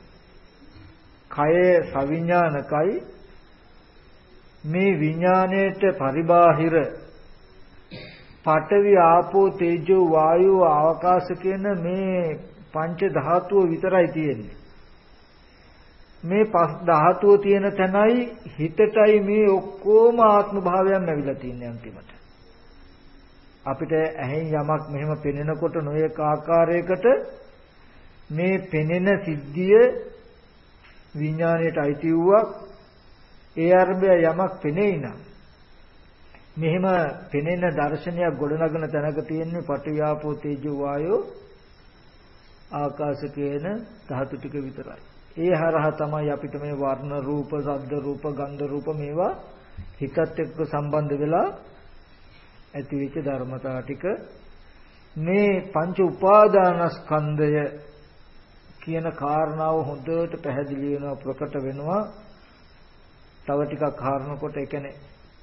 A: කය සවිඥානිකයි මේ විඥාණයට පරිබාහිර පඨවි ආපෝ තේජෝ වායෝ ආකාශ කියන මේ පංච ධාතුව විතරයි තියෙන්නේ. මේ පස් ධාතුව තියෙන තැනයි හිතටයි මේ ඔක්කොම ආත්ම භාවයන් ඇවිල්ලා තින්නේ අන්තිමට. අපිට ඇහෙන් යමක් මෙහෙම පෙනෙනකොට නොයෙක් ආකාරයකට මේ පෙනෙන සිද්ධිය විඥාණයට අයිති වූවක්. ඒ අර්බය යමක් පෙනෙයි නම් මෙහෙම පෙනෙන දර්ශනයක් ගොඩනගන තැනක තියෙන්නේ පඨවි ආපෝ තේජෝ වායෝ ආකාශ කියන ධාතු ටික විතරයි. ඒ හරහා තමයි අපිට මේ වර්ණ රූප, ශබ්ද රූප, ගන්ධ රූප මේවා හිතත් එක්ක සම්බන්ධ වෙලා ඇතිවෙච්ච ධර්මතා ටික මේ පංච උපාදානස්කන්ධය කියන කාරණාව හොඳට පැහැදිලි වෙනවා ප්‍රකට වෙනවා. තව ටිකක් හරනකොට ඒ කියන්නේ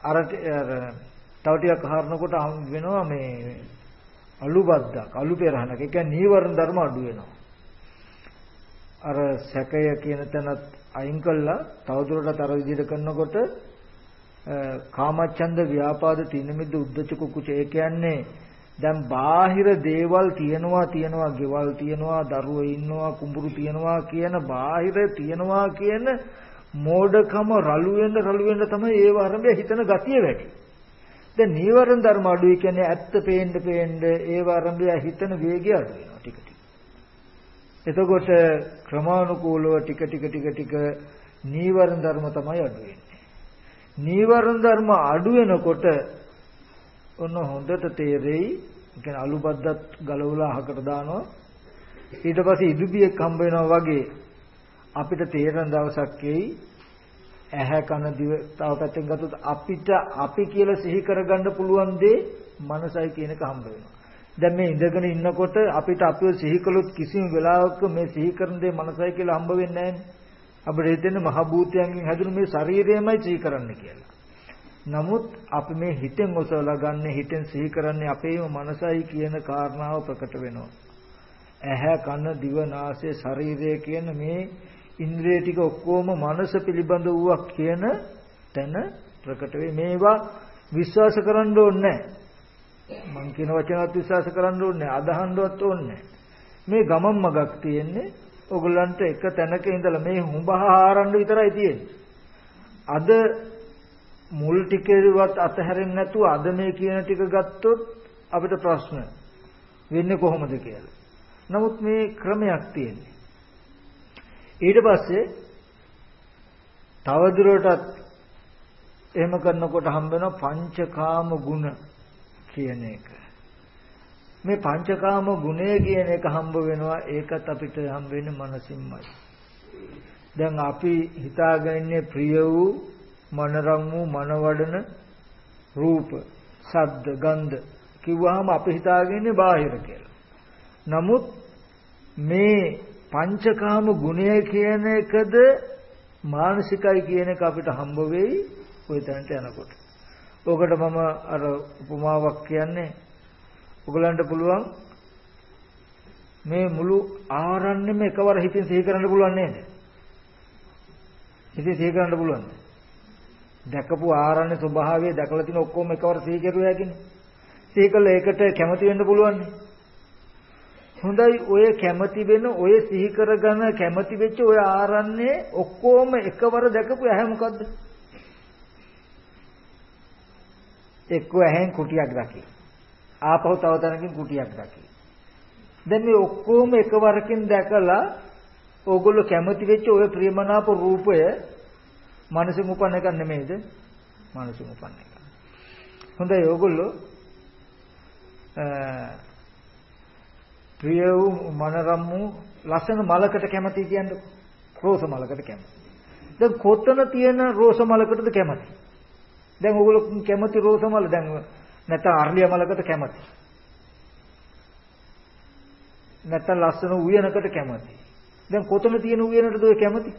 A: තව ටිකක් හරනකොට හම් වෙනවා මේ අලුබද්දක් අලු පෙරහනක. ඒ කියන්නේ නීවරණ ධර්ම අඩු වෙනවා. අර සැකය කියන තැනත් අයින් කළා තවදුරටත් අර විදිහට කරනකොට කාමච්ඡන්ද ව්‍යාපාද තිනමිද්ද උද්ධච්ච කුච්ච ඒ කියන්නේ දැන් බාහිර දේවල් තියනවා ගෙවල් තියනවා දරුවෝ ඉන්නවා කුඹුරු තියනවා කියන බාහිර තියනවා කියන මෝඩකම රළු වෙන්න තමයි ඒව ආරම්භය හිතන ගතිය වැඩි. දැන් නීවරණ ධර්ම අඩුයි කියන්නේ ඇත්ත පේන්න ඒව ආරම්භය හිතන වේගය අඩු වෙනවා ටික ටික. එතකොට ක්‍රමානුකූලව ටික නීවරණ ධර්ම තමයි අඩු වෙන්නේ. නීවරණ ධර්ම අඩු වෙනකොට ඔන්න හොඳට තේරෙයි. ඒ කියන්නේ අලු බද්දත් ගලවලා අහකට දානවා. ඊට පස්සේ ඉදුබියක් හම්බ වෙනවා වගේ අපිට තේරෙන දවසක් එයි. ඇහැ කන දිව තව පැත්තෙන් ගත්තොත් අපිට අපි කියලා සිහි කරගන්න පුළුවන් දේ මනසයි කියන එක හම්බ වෙනවා. දැන් මේ ඉඳගෙන ඉන්නකොට අපිට අපිව සිහි කළොත් කිසිම වෙලාවක මේ සිහි කරන දේ මනසයි කියලා හම්බ වෙන්නේ නැහැ. අපිට හිතෙන්නේ මහ භූතයන්ගෙන් හැදුණු මේ ශරීරයමයි සිහි කරන්න කියලා. නමුත් අපි මේ හිතෙන් ඔසවලා ගන්න හිතෙන් සිහි කරන්නේ අපේම මනසයි කියන කාරණාව ප්‍රකට වෙනවා. ඇහැ කන දිව නාසය ශරීරය කියන මේ ඉන්ද්‍රිය ටික ඔක්කොම මනස පිළිබඳ වූවක් කියන තැන ප්‍රකට වෙයි. මේවා විශ්වාස කරන්න ඕනේ නැහැ. මං කියන වචනවත් විශ්වාස කරන්න ඕනේ නැහැ. අදහන්නවත් ඕනේ නැහැ. මේ ගමන් මගක් තියෙන්නේ ඔයගොල්ලන්ට එක තැනක ඉඳලා මේ හුඹහාරන්න විතරයි තියෙන්නේ. අද මුල් ටිකේවත් අතහැරෙන්නේ නැතුව අද මේ කියන ටික ගත්තොත් අපිට ප්‍රශ්න වෙන්නේ කොහොමද කියලා. නමුත් මේ ක්‍රමයක් තියෙන්නේ. ඊට පස්සේ තවදුරටත් එහෙම කරනකොට හම්බ වෙන පංචකාම ගුණ කියන එක. මේ පංචකාම ගුණය කියන එක හම්බ වෙනවා. ඒකත් අපිට හම්බ වෙන්නේ මනසින්මයි. දැන් අපි හිතාගෙන ඉන්නේ ප්‍රිය වූ මනරම් වූ මනවඩන රූප, ශබ්ද, ගන්ධ කිව්වහම අපි හිතාගෙන ඉන්නේ බාහිර කියලා. නමුත් මේ පංචකාම ගුණය කියන එකද මානසිකයි කියන එක අපිට හම්බ වෙයි ওই තැනට යනකොට. ඕකට මම අර උපමාවක් කියන්නේ ඔයගලන්ට පුළුවන් මේ මුළු ආරණ්‍යෙම එකවර හිතින් සිහි කරන්න පුළුවන් නේද? හිතින් සිහි කරන්න පුළුවන්. දැකපු ආරණ්‍ය ස්වභාවය දැකලා තින ඔක්කොම එකවර සිහි කරුවා යකිනේ. සිහි කළා ඒකට කැමති වෙන්න පුළුවන් නේ. හොඳයි ඔය කැමති වෙන ඔය සිහි කරගෙන කැමති වෙච්ච ඔය ආරණ්‍යේ ඔක්කොම එකවර දැකපු ඇහැ මොකද්ද? එක්ක ඇහෙන් කුටියක් දැකි. ආපහු තව තැනකින් කුටියක් දැකි. දැන් මේ ඔක්කොම එකවරකින් දැකලා ඕගොල්ලෝ කැමති වෙච්ච ඔය ප්‍රියමනාප රූපය මනසින් උපන්න එකක් නෙමෙයිද? මනසින් උපන්න එකක්. හොඳයි ඕගොල්ලෝ ප්‍රිය වූ මනරම් වූ ලස්සන මලකට කැමති කියන්නේ රෝස මලකට කැමති. දැන් කොතන තියෙන රෝස මලකටද කැමති? දැන් ඕගොල්ලෝ කැමති රෝස මල දැන් නැත්නම් අර්ලිය මලකට කැමති. නැත්නම් ලස්සන උයනකට කැමති. දැන් කොතන තියෙන උයනටද ඔය කැමති?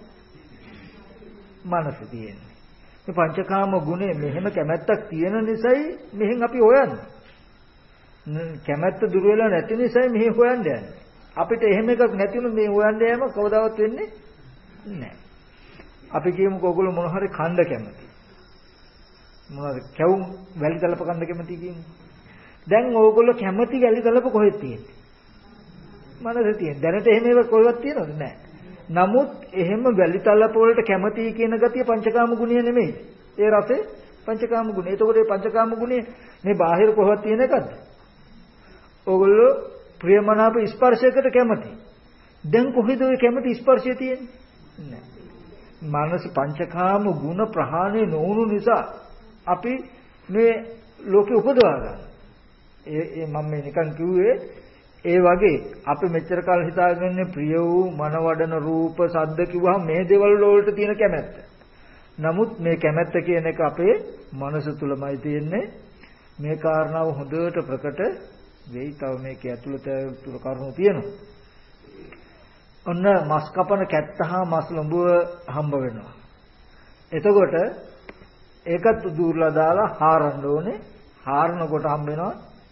A: මනස තියෙන්නේ. මේ පංචකාම ගුණය මෙහෙම කැමැත්තක් තියෙන නිසායි මෙහෙන් අපි හොයන්නේ. කැමැත්ත දුර වෙලා නැති නිසායි මෙහෙ හොයන්න යන්නේ. අපිට එහෙම එකක් නැතිනොත් මේ හොයන්න යෑම කවදාවත් වෙන්නේ නැහැ. අපි කියමුකෝ ඔයගොල්ලෝ මොන හරි කණ්ඩ කැමති. මොනවාද කැවුම් වැලි තලප කණ්ඩ කැමති කියන්නේ. දැන් ඕගොල්ලෝ කැමති වැලි තලප කොහෙද තියෙන්නේ? මනසේ තියෙන. දැනට එහෙම ඒවා කොහෙවත් තියෙනවද? නැහැ. නමුත් එහෙම වැලි තලප වලට කැමති කියන ගතිය පංචකාම ගුණය නෙමෙයි. ඒ රසේ පංචකාම ගුණය. එතකොට මේ පංචකාම ගුණය මේ බාහිර කොහෙවත් තියෙන එකක්ද? ඕගොල්ලෝ ප්‍රියමනාප ස්පර්ශයකට කැමති. දැන් කොහෙද ඔය කැමති ස්පර්ශය තියෙන්නේ? නැහැ. මනස පංචකාම ගුණ ප්‍රහාණය නොවුණු නිසා අපි මේ ලෝකෙ උපදවා ගන්න. ඒ මම මේ නිකන් කිව්වේ ඒ වගේ අපි මෙච්චර කාල හිතාගෙන ප්‍රිය වූ මනවඩන රූප සද්ද කිව්වහම මේ දේවල් වලට තියෙන කැමැත්ත. නමුත් මේ කැමැත්ත කියන එක අපේ මනස තුලමයි තියෙන්නේ. මේ කාරණාව හොඳට ප්‍රකට වෙයි. තව මේක ඇතුළත කරුණු තියෙනවා. ඔන්න මස් කපන කැත්තහා මස් ලොඹුව හම්බ වෙනවා. එතකොට ඒකත් දූර්ලා දාලා හාරන්න ඕනේ. හාරනකොට හම්බ වෙනවා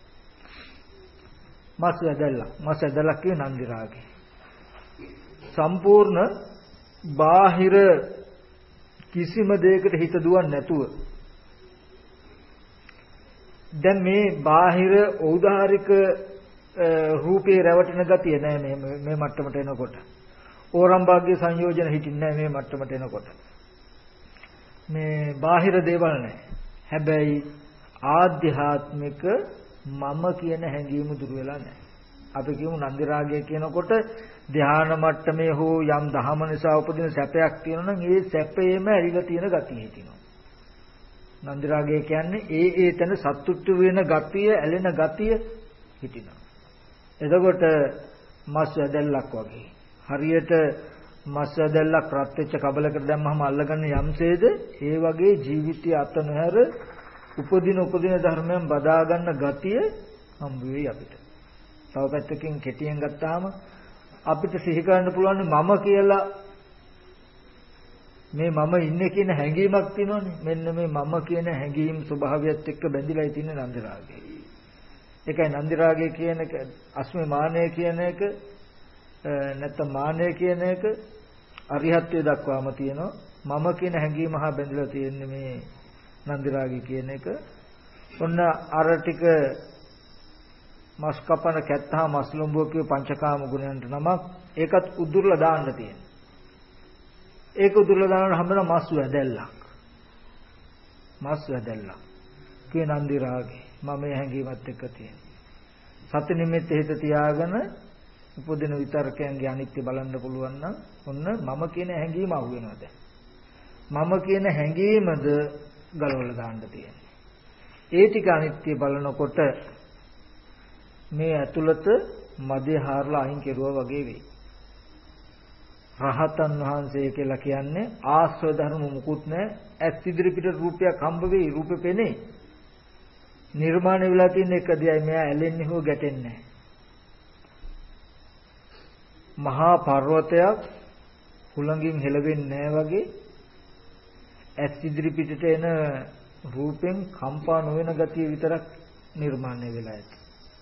A: මස් වැදල්ලා. මස් වැදල්ලා කිය නන්දි රාගේ. සම්පූර්ණ බාහිර කිසිම දෙයකට හිත දුවන්නේ නැතුව දැන් මේ බාහිර ඖදාරික රූපේ රැවටෙන ගතිය නෑ මේ මට්ටමට එනකොට. ඕරම් භාග්‍ය සංයෝජන හිටින්නේ නෑ මේ මට්ටමට එනකොට. මේ බාහිර දේවල් නෑ. හැබැයි ආධ්‍යාත්මික මම කියන හැඟීම දුර වෙලා නෑ. අපි කියමු නන්දි රාගය කියනකොට ධානා මට්ටමේ හෝ යම් දහම නිසා උපදින සැපයක් තියෙනවා නම් ඒ සැපේම ඇලිලා තියෙන ගතිය හිටිනවා. නන්දි රාගය කියන්නේ ඒ තැන සතුටු වෙන ගතිය, ඇලෙන ගතිය හිටිනවා. එතකොට මස් වැදල්ලක් වගේ. හරියට මස් වැදල්ලක් රත් වෙච්ච කබලකට දැම්මම අල්ලගන්න යම්සේද ඒ වගේ ජීවිතය අත නොහැර උපදින ධර්මයන් බදා ගන්න ගතිය හම්බ වෙයි අපිට. තව පැත්තකින් කෙටියෙන් ගත්තාම අපිට සිහි කරන්න පුළුවන් මම කියලා මේ මම ඉන්නේ කියන හැඟීමක් තියෙනවනේ. මෙන්න මේ මම කියන හැඟීම් ස්වභාවයත් එක්ක බැඳිලා තියෙන නන්දි රාගය. ඒකයි නන්දි රාගය කියන එක අස්මේ මානය කියන එක නැත්නම් මානය කියන එක අරිහත්ත්වයට දක්වාම තියෙනවා. මම කියන හැඟීම හා බැඳිලා තියෙන්නේ මේ නන්දි රාගය කියන එක. ඔන්න අර ටික මස් කපන කැත්තා මස් ලොඹුව කිය පංචකාම ගුණයන්ට නමක්. ඒකත් උදුරලා දාන්න තියෙනවා. ඒක උදුරලා දානකොට හම්බෙන මස් වැදැල්ලක්. මස් වැදැල්ලක්. කිය නන්දි රාගේ. මම මේ හැඟීමත් එක්ක තියෙන. සති නිමිත්ත හිත තියාගෙන උපදින විතරකයන්ගේ අනිත්‍ය බලන්න පුළුවන් නම් ඔන්න මම කියන හැඟීම අහු වෙනවා දැන්. මම කියන හැඟීමද ගලවලා දාන්න තියෙන්නේ. ඒ ටික අනිත්‍ය බලනකොට මේ ඇතුළත මදේ හාරලා අයින් කෙරුවා වගේ වෙයි. රහතන් වහන්සේ කියලා කියන්නේ ආශ්‍රව ධර්ම මුකුත් නැහැ. ඇස් ඉදිරි පිට රූපයක් හම්බ වෙයි, රූපෙ පෙනේ. නිර්මාණය වෙලා තියෙන එක දිහා මෙයා ඇලෙන්නේ හෝ ගැටෙන්නේ නැහැ. මහා පර්වතයක් හුළඟින් හෙලවෙන්නේ නැහැ වගේ ඇස් ඉදිරි පිටට එන රූපෙන් කම්පා නොවන ගතිය විතරක් නිර්මාණය වෙලා ඇති.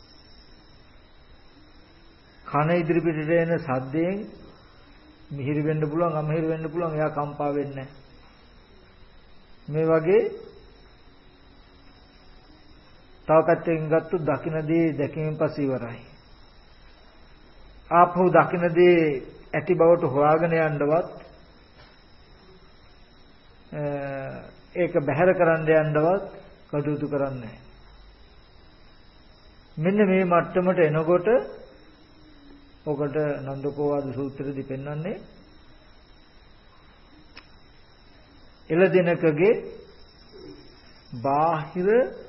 A: කන ඉදිරි පිටට එන සද්දයෙන් මිහිරි වෙන්න පුළුවන්, අමිහිරි වෙන්න පුළුවන්, එයා කම්පා වෙන්නේ නැහැ. මේ වගේ තව පැත්තකින් ගත්තොත් දකින්නේ දැකීමෙන් පස්සේ ඉවරයි. ආපහු දකින්නේ ඇති බවට හොයාගෙන යන්නවත් ඒක බැහැර කරන්න යන්නවත් කටයුතු කරන්නේ නැහැ. මෙන්න මේ මට්ටමට එනකොට ඔකට නන්දකෝවාද සූත්‍රයේදී පෙන්වන්නේ එළදෙනකගේ බාහිර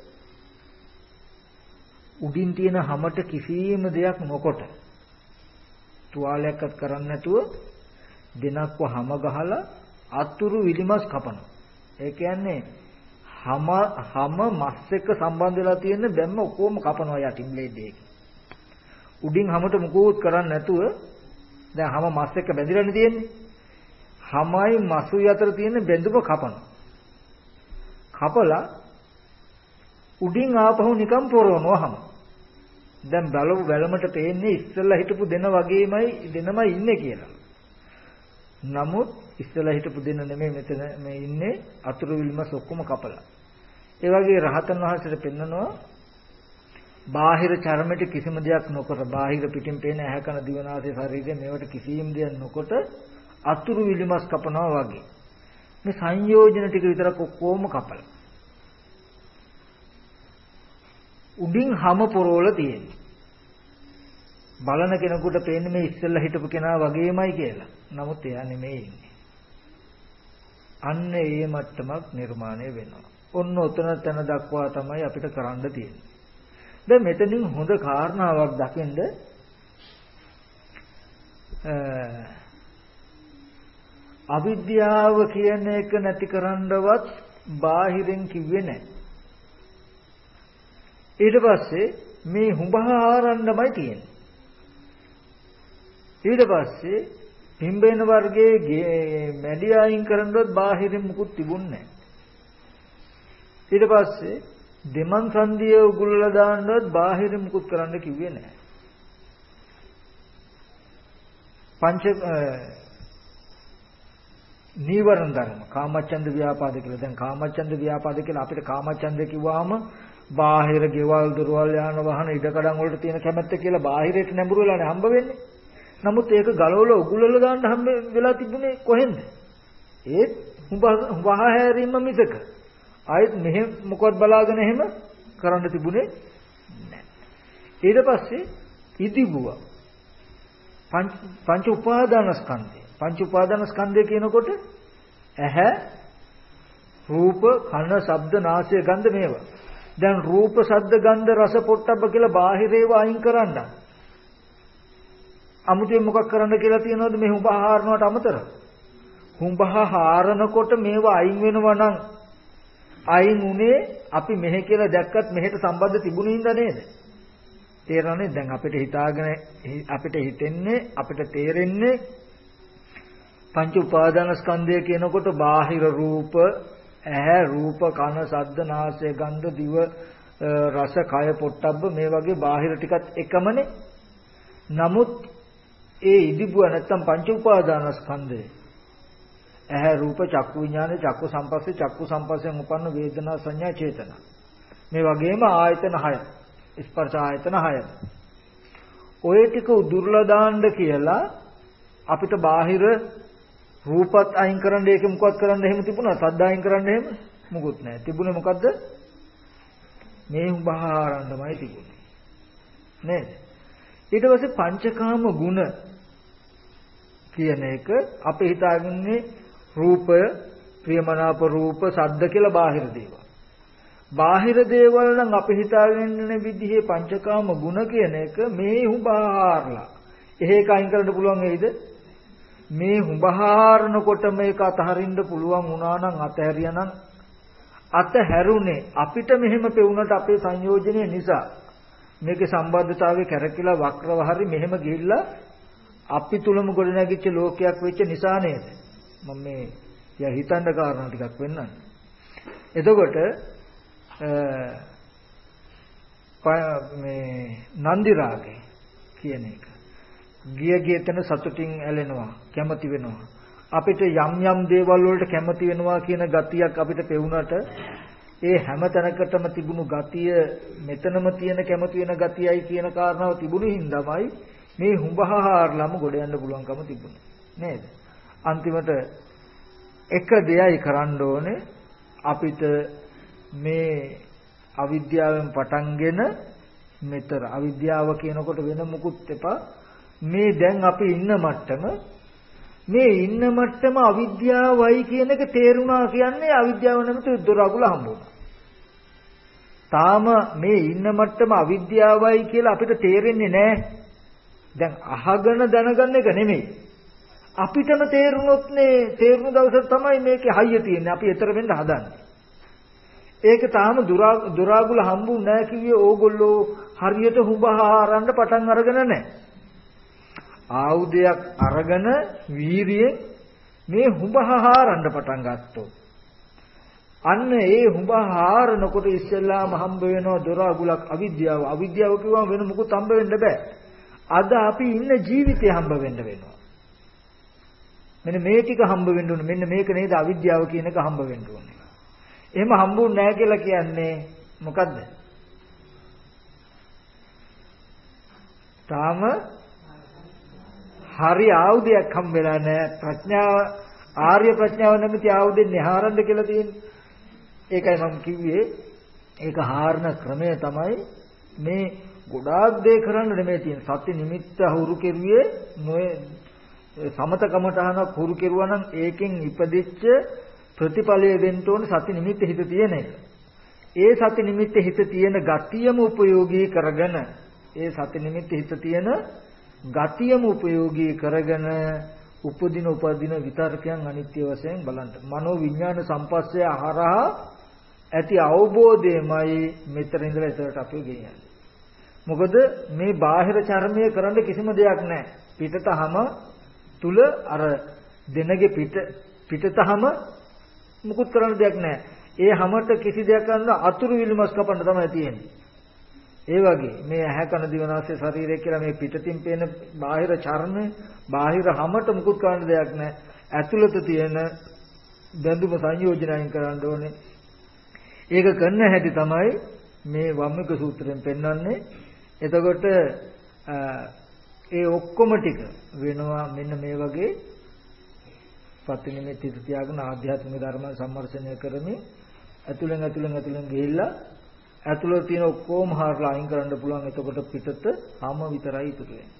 A: උඩින් තියෙන හැමත කිසිම දෙයක් නොකොට තුවාලයක්වත් කරන්නේ නැතුව දෙනක්ව හැම ගහලා අතුරු විලිමස් කපනවා. ඒ කියන්නේ හැම මස් එක්ක සම්බන්ධ වෙලා තියෙන බැම්ම ඔක්කොම කපනවා යටින් බ්ලේඩ් එකකින්. උඩින් හැමත මුකුත් කරන්නේ නැතුව දැන් හැම මස් එක්ක බැඳිලානේ තියෙන්නේ. හැමයි මසුයි අතර තියෙන බැඳුම කපනවා. කපලා උඩින් ආපහු නිකන් පොරවනවා හැම. දැන් බලමු බැලමට පේන්නේ ඉස්සෙල්ලා හිටපු දෙන වගේමයි දෙනමයි ඉන්නේ කියලා. නමුත් ඉස්සෙල්ලා හිටපු දෙන නෙමෙයි මෙතන මේ ඉන්නේ අතුරු විල්මස් ඔක්කොම කපලා. ඒ වගේ රහතන් වහන්සේට පෙන්නනවා බාහිර චර්මයට කිසිම දෙයක් නොකර බාහිර පිටින් පේන ඇහැ කන දිවනාසය ශරීරය මේවට කිසිම දෙයක් නොකොට අතුරු විලිමස් කපනවා වගේ. මේ සංයෝජන ටික විතරක් ඔක්කොම කපලා. උඩින් හැම පොරවල තියෙන්නේ. බලන කෙනෙකුට පේන්නේ මේ ඉස්සෙල්ලා හිටපු කෙනා වගේමයි කියලා. නමුත් එයා නෙමෙයි ඉන්නේ. අන්න ඒ මට්ටමක් නිර්මාණය වෙනවා. ඔන්න ඔතන තැන දක්වා තමයි අපිට කරන්න තියෙන්නේ. දැන් මෙතනින් හොඳ කාරණාවක් දකින්ද අවිද්‍යාව කියන එක නැති කරන්නවත් බාහිරින් කිව්වේ නැහැ. ඊට පස්සේ මේ හුඹහාරන්නමයි තියෙන්නේ. ඊට පස්සේ පිම්බේන වර්ගයේ මැඩි අයින් කරන්නවත් බාහිරින් මුකුත් තිබුණේ නැහැ. ඊට පස්සේ දෙමන් සංදිය උගුල්ලා දාන්නවත් බාහිරින් මුකුත් කරන්න කිව්වේ නැහැ. පංච නීවරණ ධර්ම කාමච්ඡන්ද ව්‍යාපාද කියලා. දැන් කාමච්ඡන්ද ව්‍යාපාද කියලා අපිට කාමච්ඡන්ද කිව්වහම බාහිර ගෙවල් දොරවල් යාන වාහන ඉඩකඩම් වලට තියෙන කැමැත්ත කියලා බාහිරයට නැඹුරු වෙලානේ හම්බ වෙන්නේ. නමුත් ඒක ගලවලා උගුලවල දාන්න හම්බ වෙලා තිබුණේ කොහෙන්ද? ඒත් වහ හැරීම මිසක ආයෙත් මෙහෙම මොකවත් බලාගෙන එහෙම කරන්න තිබුණේ නැහැ. ඊට පස්සේ ඉදිබුව පංච උපාදානස්කන්ධය. පංච උපාදානස්කන්ධය කියනකොට ඇහැ රූප, කන, ශබ්ද, නාසය, ගන්ධ මේවා. දැන් රූප, ශබ්ද, ගන්ධ, රස, පොට්ටබ්බ කියලා බාහිර ඒවා අයින් කරන්න. අමුතුවෙන් මොකක් කරන්න කියලා තියනවද මේ හුඹ හාරනවට අමතරව? හුඹ හාරනකොට මේවා අයින් වෙනවා නම් අයින් උනේ අපි මෙහෙ කියලා දැක්කත් මෙහෙට සම්බන්ධ තිබුණේ හින්දා නේද? තේරෙනවනේ දැන් අපිට හිතෙන්නේ අපිට තේරෙන්නේ පංච උපාදානස්කන්ධය කියනකොට බාහිර රූප, ඇහැ, රූප, කන, ශබ්ද, නාසය, ගන්ධ, දිව, රස, කය, පොට්ටබ්බ මේ වගේ බාහිර ටිකත් එකමනේ. නමුත් ඒ ඉදිබුව නැත්තම් පංච උපාදානස්කන්ධය ඇහැ, රූප, චක්කු විඥාන, චක්කු සංපස්සේ, චක්කු සංපස්සෙන් උපන්න වේදනා, සංඥා, චේතනා. මේ වගේම ආයතන 6. ස්පර්ශ ආයතන 6. ඔය ටික දුර්ලභ දාන්න කියලා අපිට බාහිර රූපත් අයින් කරන්න ඒක මොකක්ද කරන්න එහෙම තිබුණා? සද්ද අයින් කරන්න එහෙම මොකුත් නැහැ. තිබුණේ මොකද්ද? මේ උභාරණ්ඩමයි තිබුණේ. නේද? ඊට පස්සේ පංචකාම ගුණ කියන එක අපි හිතාගන්නේ රූපය, ප්‍රියමනාප රූප, ශබ්ද කියලා බාහිර දේවල්. බාහිර දේවල් නම් අපි හිතාගෙන ඉන්න විදිහේ පංචකාම ගුණ කියන එක මේ හුඹහාරලා. එහෙක අයින් කරන්න පුළුවන් වෙයිද? මේ හුඹහාරනකොට මේක අතහරින්න පුළුවන් වුණා නම් අතහැරියානම් අතහැරුනේ අපිට මෙහෙම පෙවුනට අපේ සංයෝජනය නිසා මේකේ සම්බන්ධතාවය කැරකිලා වක්‍රව හරි මෙහෙම ගිහිල්ලා අපි තුලම ගොඩනැගිච්ච ලෝකයක් වෙච්ච නිසා නේද? මම මේ හිතන්න කාරණා ටිකක් වෙන්නන්නේ. එතකොට මේ නන්දි රාගය කියන එක ගිය තැන සතුටින් ඇලෙනවා, කැමති වෙනවා. අපිට යම් දේවල් වලට කැමති වෙනවා කියන ගතියක් අපිට පෙවුනට ඒ හැම තැනකටම තිබුණු ගතිය මෙතනම තියෙන කැමති වෙන ගතියයි කියන කාරණාව තිබුණු හින්දාමයි මේ හුඹහාරලම ගොඩ යන්න පුළුවන්කම තිබුණේ නේද? අන්තිමට එක දෙයයි කරන්න ඕනේ අපිට මේ අවිද්‍යාවෙන් පටන්ගෙන මෙතර අවිද්‍යාව කියනකොට වෙන මුකුත් එපා. මේ දැන් අපි ඉන්න මට්ටම අවිද්‍යාවයි කියන එක තේරුණා කියන්නේ අවිද්‍යාව නැමැති දොර අගුල හම්බුණා. තාම මේ ඉන්න මට්ටම අවිද්‍යාවයි කියලා අපිට තේරෙන්නේ නැහැ. දැන් අහගෙන දැනගන්න එක නෙමෙයි. අපිටම තේරුණොත් තේරුණු දවසට තමයි මේකේ හයිය තියෙන්නේ. අපි ඊතර වෙන්න හදන්නේ. ඒක තාම දුරාගුල හම්බුනේ නැහැ කිව්වේ ඕගොල්ලෝ හරියට හුඹහාරන්න පටන් අරගෙන නැහැ. ආයුධයක් අරගෙන වීරියෙන් මේ හුඹහාරන්න පටන් ගත්තොත් අන්න ඒ හුඹහාරනකොට ඉස්සෙල්ලාම හම්බ වෙනවා දුරාගුලක් අවිද්‍යාව. අවිද්‍යාව කිව්වම වෙන මොකුත් හම්බ වෙන්න බෑ. අද අපි ඉන්න ජීවිතේ හම්බ වෙන්න වෙනවා. මෙන්න මේ ටික හම්බ වෙන්න ඕනේ. මෙන්න මේක නේද අවිද්‍යාව කියන එක හම්බ වෙන්න ඕනේ. එහෙම හම්බුනේ නැහැ කියලා කියන්නේ මොකද්ද? තාම හරි ආයුධයක් හම්බෙලා නැහැ. ප්‍රඥාව ආර්ය ප්‍රඥාව නැමැති ආයුධෙන් නිහාරන්න කියලා තියෙන්නේ. ඒකයි මම කිව්වේ ඒක හාරන ක්‍රමය තමයි මේ ගොඩාක් දේ කරන්න නෙමෙයි තියෙන්නේ. සත්‍ය නිමිත්ත හුරු කෙරුවේ සමතකමටහනක් හුරු කෙරුවා නම් ඒකෙන් ඉපදිච්ච ප්‍රතිඵලය වෙන්න ඕනේ සති නිමිත්ත හිත තියෙන එක. ඒ සති නිමිත්ත හිත තියෙන ගතියම උපයෝගී කරගෙන උපදින විතර්කයන් අනිත්‍ය වශයෙන් බලන්න. මනෝ විඥාන සම්පස්සය හරහා ඇති අවබෝධයමයි මෙතන ඉඳලා එතනට අපි ගෙනියන්නේ. මොකද මේ බාහිර චර්මයේ කරන්න කිසිම දෙයක් නැහැ. පිටතහම තුල අර දෙනගේ පිටතහම මුකුත් කරන්න දෙයක් නැහැ. ඒ හැමත කිසි දෙයක් කරන්න අතුරු විලිමස් කපන්න තමයි තියෙන්නේ. ඒ වගේ මේ ඇහැ කන දිව නාසය ශරීරය කියලා මේ පිටතින් පේන බාහිර චර්ම බාහිර හැමත මුකුත් කරන්න දෙයක් නැහැ. ඇතුළත තියෙන බඳුම සංයෝජනයන් කරන්න ඕනේ. ඒක කරන්න හැටි තමයි මේ වම්මික සූත්‍රයෙන් පෙන්වන්නේ. එතකොට ඒ ඔක්කොම ටික වෙනවා මෙන්න මේ වගේ පත්‍නිමෙත් හිත තියාගෙන ආධ්‍යාත්මික ධර්ම සම්මර්ෂණය කරමින් ඇතුලෙන් ගිහිල්ලා ඇතුළේ තියෙන ඔක්කොම හරලා අයින් කරන්න පුළුවන්. එතකොට පිටත හැම විතරයි ඉතුරු වෙන්නේ.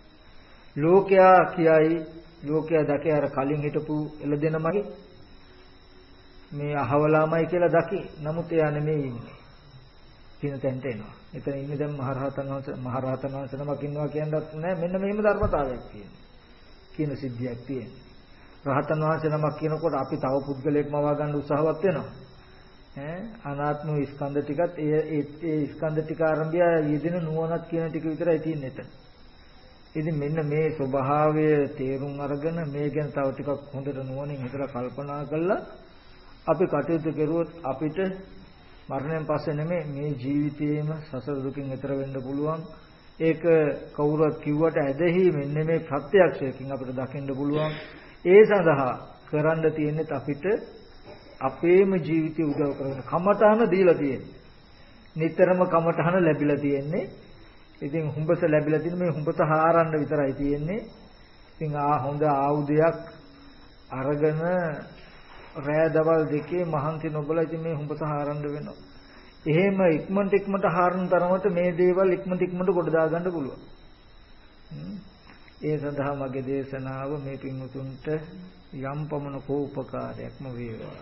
A: ලෝකයා දකේ අර කලින් හිටපු එළදෙනමගේ මේ අහවලාමයි කියලා දකි. නමුත් එයා නෙමෙයි ඉන්නේ. කියන තැනට එනවා. එතන ඉන්නේ දැන් මහරහතන් වහන්සේ නමක් ඉන්නවා කියනවත් නෑ. මෙන්න මෙහෙම ධර්මතාවයක් තියෙනවා. කියන සිද්ධියක් තියෙනවා. රහතන් වහන්සේ නමක් කියනකොට අපි තව පුද්ගලයෙක්ම වගන්න උත්සාහවත් වෙනවා. අනාත්ම ස්කන්ධ ටිකත් ඒ ස්කන්ධ ටික ආරම්භය යෙදෙන නුවණක් කියන ටික විතරයි තියෙන්නේ එතන. ඉතින් මෙන්න මේ ස්වභාවය තේරුම් අරගෙන මේ ගැන තව ටිකක් හොඳට නුවණින් හිතලා කල්පනා කළා අපි කටයුතු කරුවොත් අපිට මරණයෙන් පස්සේ නෙමෙයි මේ ජීවිතේම සසර දුකින් එතර වෙන්න පුළුවන්. ඒක කවුරුත් කිව්වට ඇදහිීමෙන් නෙමෙයි ප්‍රත්‍යක්ෂයකින් අපිට දකින්න පුළුවන්. ඒ සඳහා කරන්න තියෙන්නේ අපිට අපේම ජීවිතය උදව් කරගෙන කමඨහන දීලා තියෙන්නේ. නිතරම කමඨහන ලැබිලා තියෙන්නේ. ඉතින් හුඹස ලැබිලා තියෙන මේ හුඹස හාරන්න විතරයි තියෙන්නේ. ඉතින් හොඳ ආයුධයක් අරගෙන රෑ දවල් දෙකේ මහන්සි නොබලා ඉතින් මේ හුඹස හාරන්න වෙනවා. එහෙම ඉක්මනට හාරන තරමට මේ දේවල් ඉක්මනට ගොඩ දා ගන්න පුළුවන්. ඒ සඳහා මගේ දේශනාව මේ පින්වුතුන්ට යම් පමණක උපකාරයක්ම වේවා.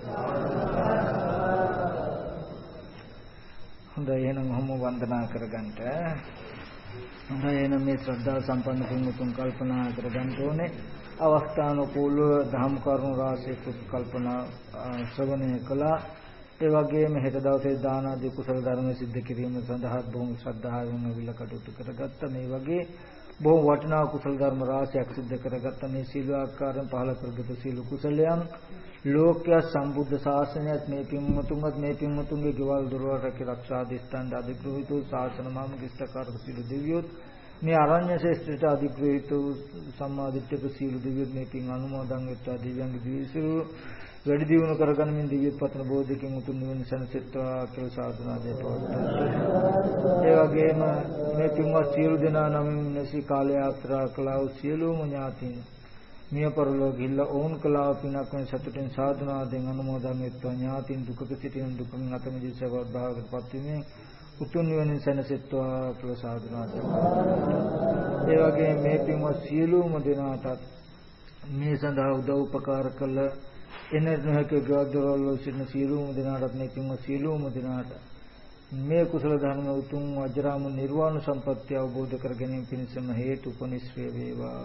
A: හොඳයි එහෙනම් ඔහොම වන්දනා කරගන්න. හොඳයි එහෙනම් මේ ශ්‍රද්ධා සම්පන්න පින්වුතුන් කල්පනා කරගන්න ඕනේ. අවස්ථානුකූලව ධම්ම කරුණු රාශියක කල්පනා ශ්‍රවණය කළා. ඒ වගේම හෙට දවසේ දාන ආදී කුසල ධර්ම සිද්ධ කිරීම සඳහා බොහොම ශ්‍රද්ධාවෙන් අවිල කටයුතු කරගත්ත. මේ වගේ බොහොම වටිනා කුසල ධර්ම රාශියක් සිද්ධ කරගත්ත. මේ සීල ආකාරයෙන් පහළ කරගත් සීල කුසලයන් ලෝක්‍ය සම්බුද්ධ ශාසනයත් මේ පින්වතුන්ගේ ගෙවල් දොරවල් රැකී දිස්ත්‍රාන්ත අධිග්‍රහිත ශාසන මාමකිෂ්ඨකාරක සීල දෙවියොත් මේ ආරණ්‍ය ශ්‍රේෂ්ඨට අධිග්‍රහිත සම්මාදිට්ඨික සීල දෙවියොත් මේ පින් අනුමෝදන් වෙත්වා. දිව්‍යංග දිවිසිරු වැඩි දියුණු කරගන්නමින් දිව්‍යපතන බෝධිකින් උතුම් නිවන සැනසෙත්වා කියලා සාදුනාදේ පවත්වනවා. ඒ වගේම මේ පින්වත් සියලු දෙනා නම් නැසී කාල යාත්‍රා කළා වූ සියලුම ඥාතීන් මිය පරලෝ ගිහිල්ලා ඕන් කළා පිනක් වෙන සතුටින් සාදුනාදෙන් අනුමෝදන් වෙත්වා. ඥාතීන් දුකක සිටින දුකින් අත මිදී සවත් භාවයටපත් වීමෙන් උතුම් නිවන සැනසෙත්වා කියලා සාදුනාදේ. ඒ වගේම මේ පින්වත් සියලුම දෙනාටත් මේ සඳහා උදව් උපකාර කළ එනර්ජික ගෞරවල සිටින සියලුම දෙනාට මේ පින්වත් සියලුම දෙනාට මේ කුසල ධර්ම උතුම් වජ්‍රාම නිර්වාණ සම්පත්තිය අවබෝධ කර ගැනීම පිණිසම හේතු උපනිශ්‍රේ වේවා.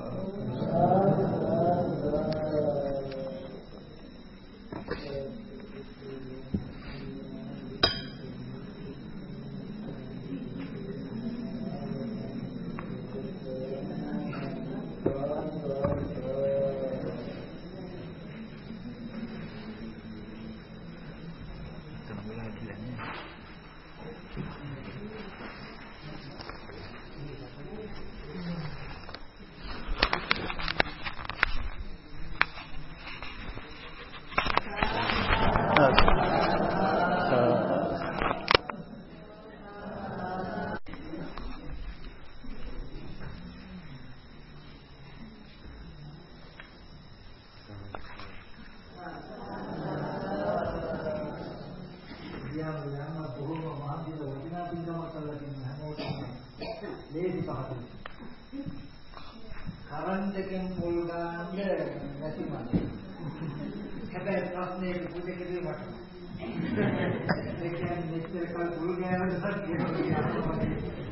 A: කරන්ටකින් පොල් ගන්න නැති මන්නේ. හැබැයි ප්‍රශ්නේ පුදේකදී මට. ඒ කියන්නේ මෙච්චර කල් පොල් ගෑනද කියලා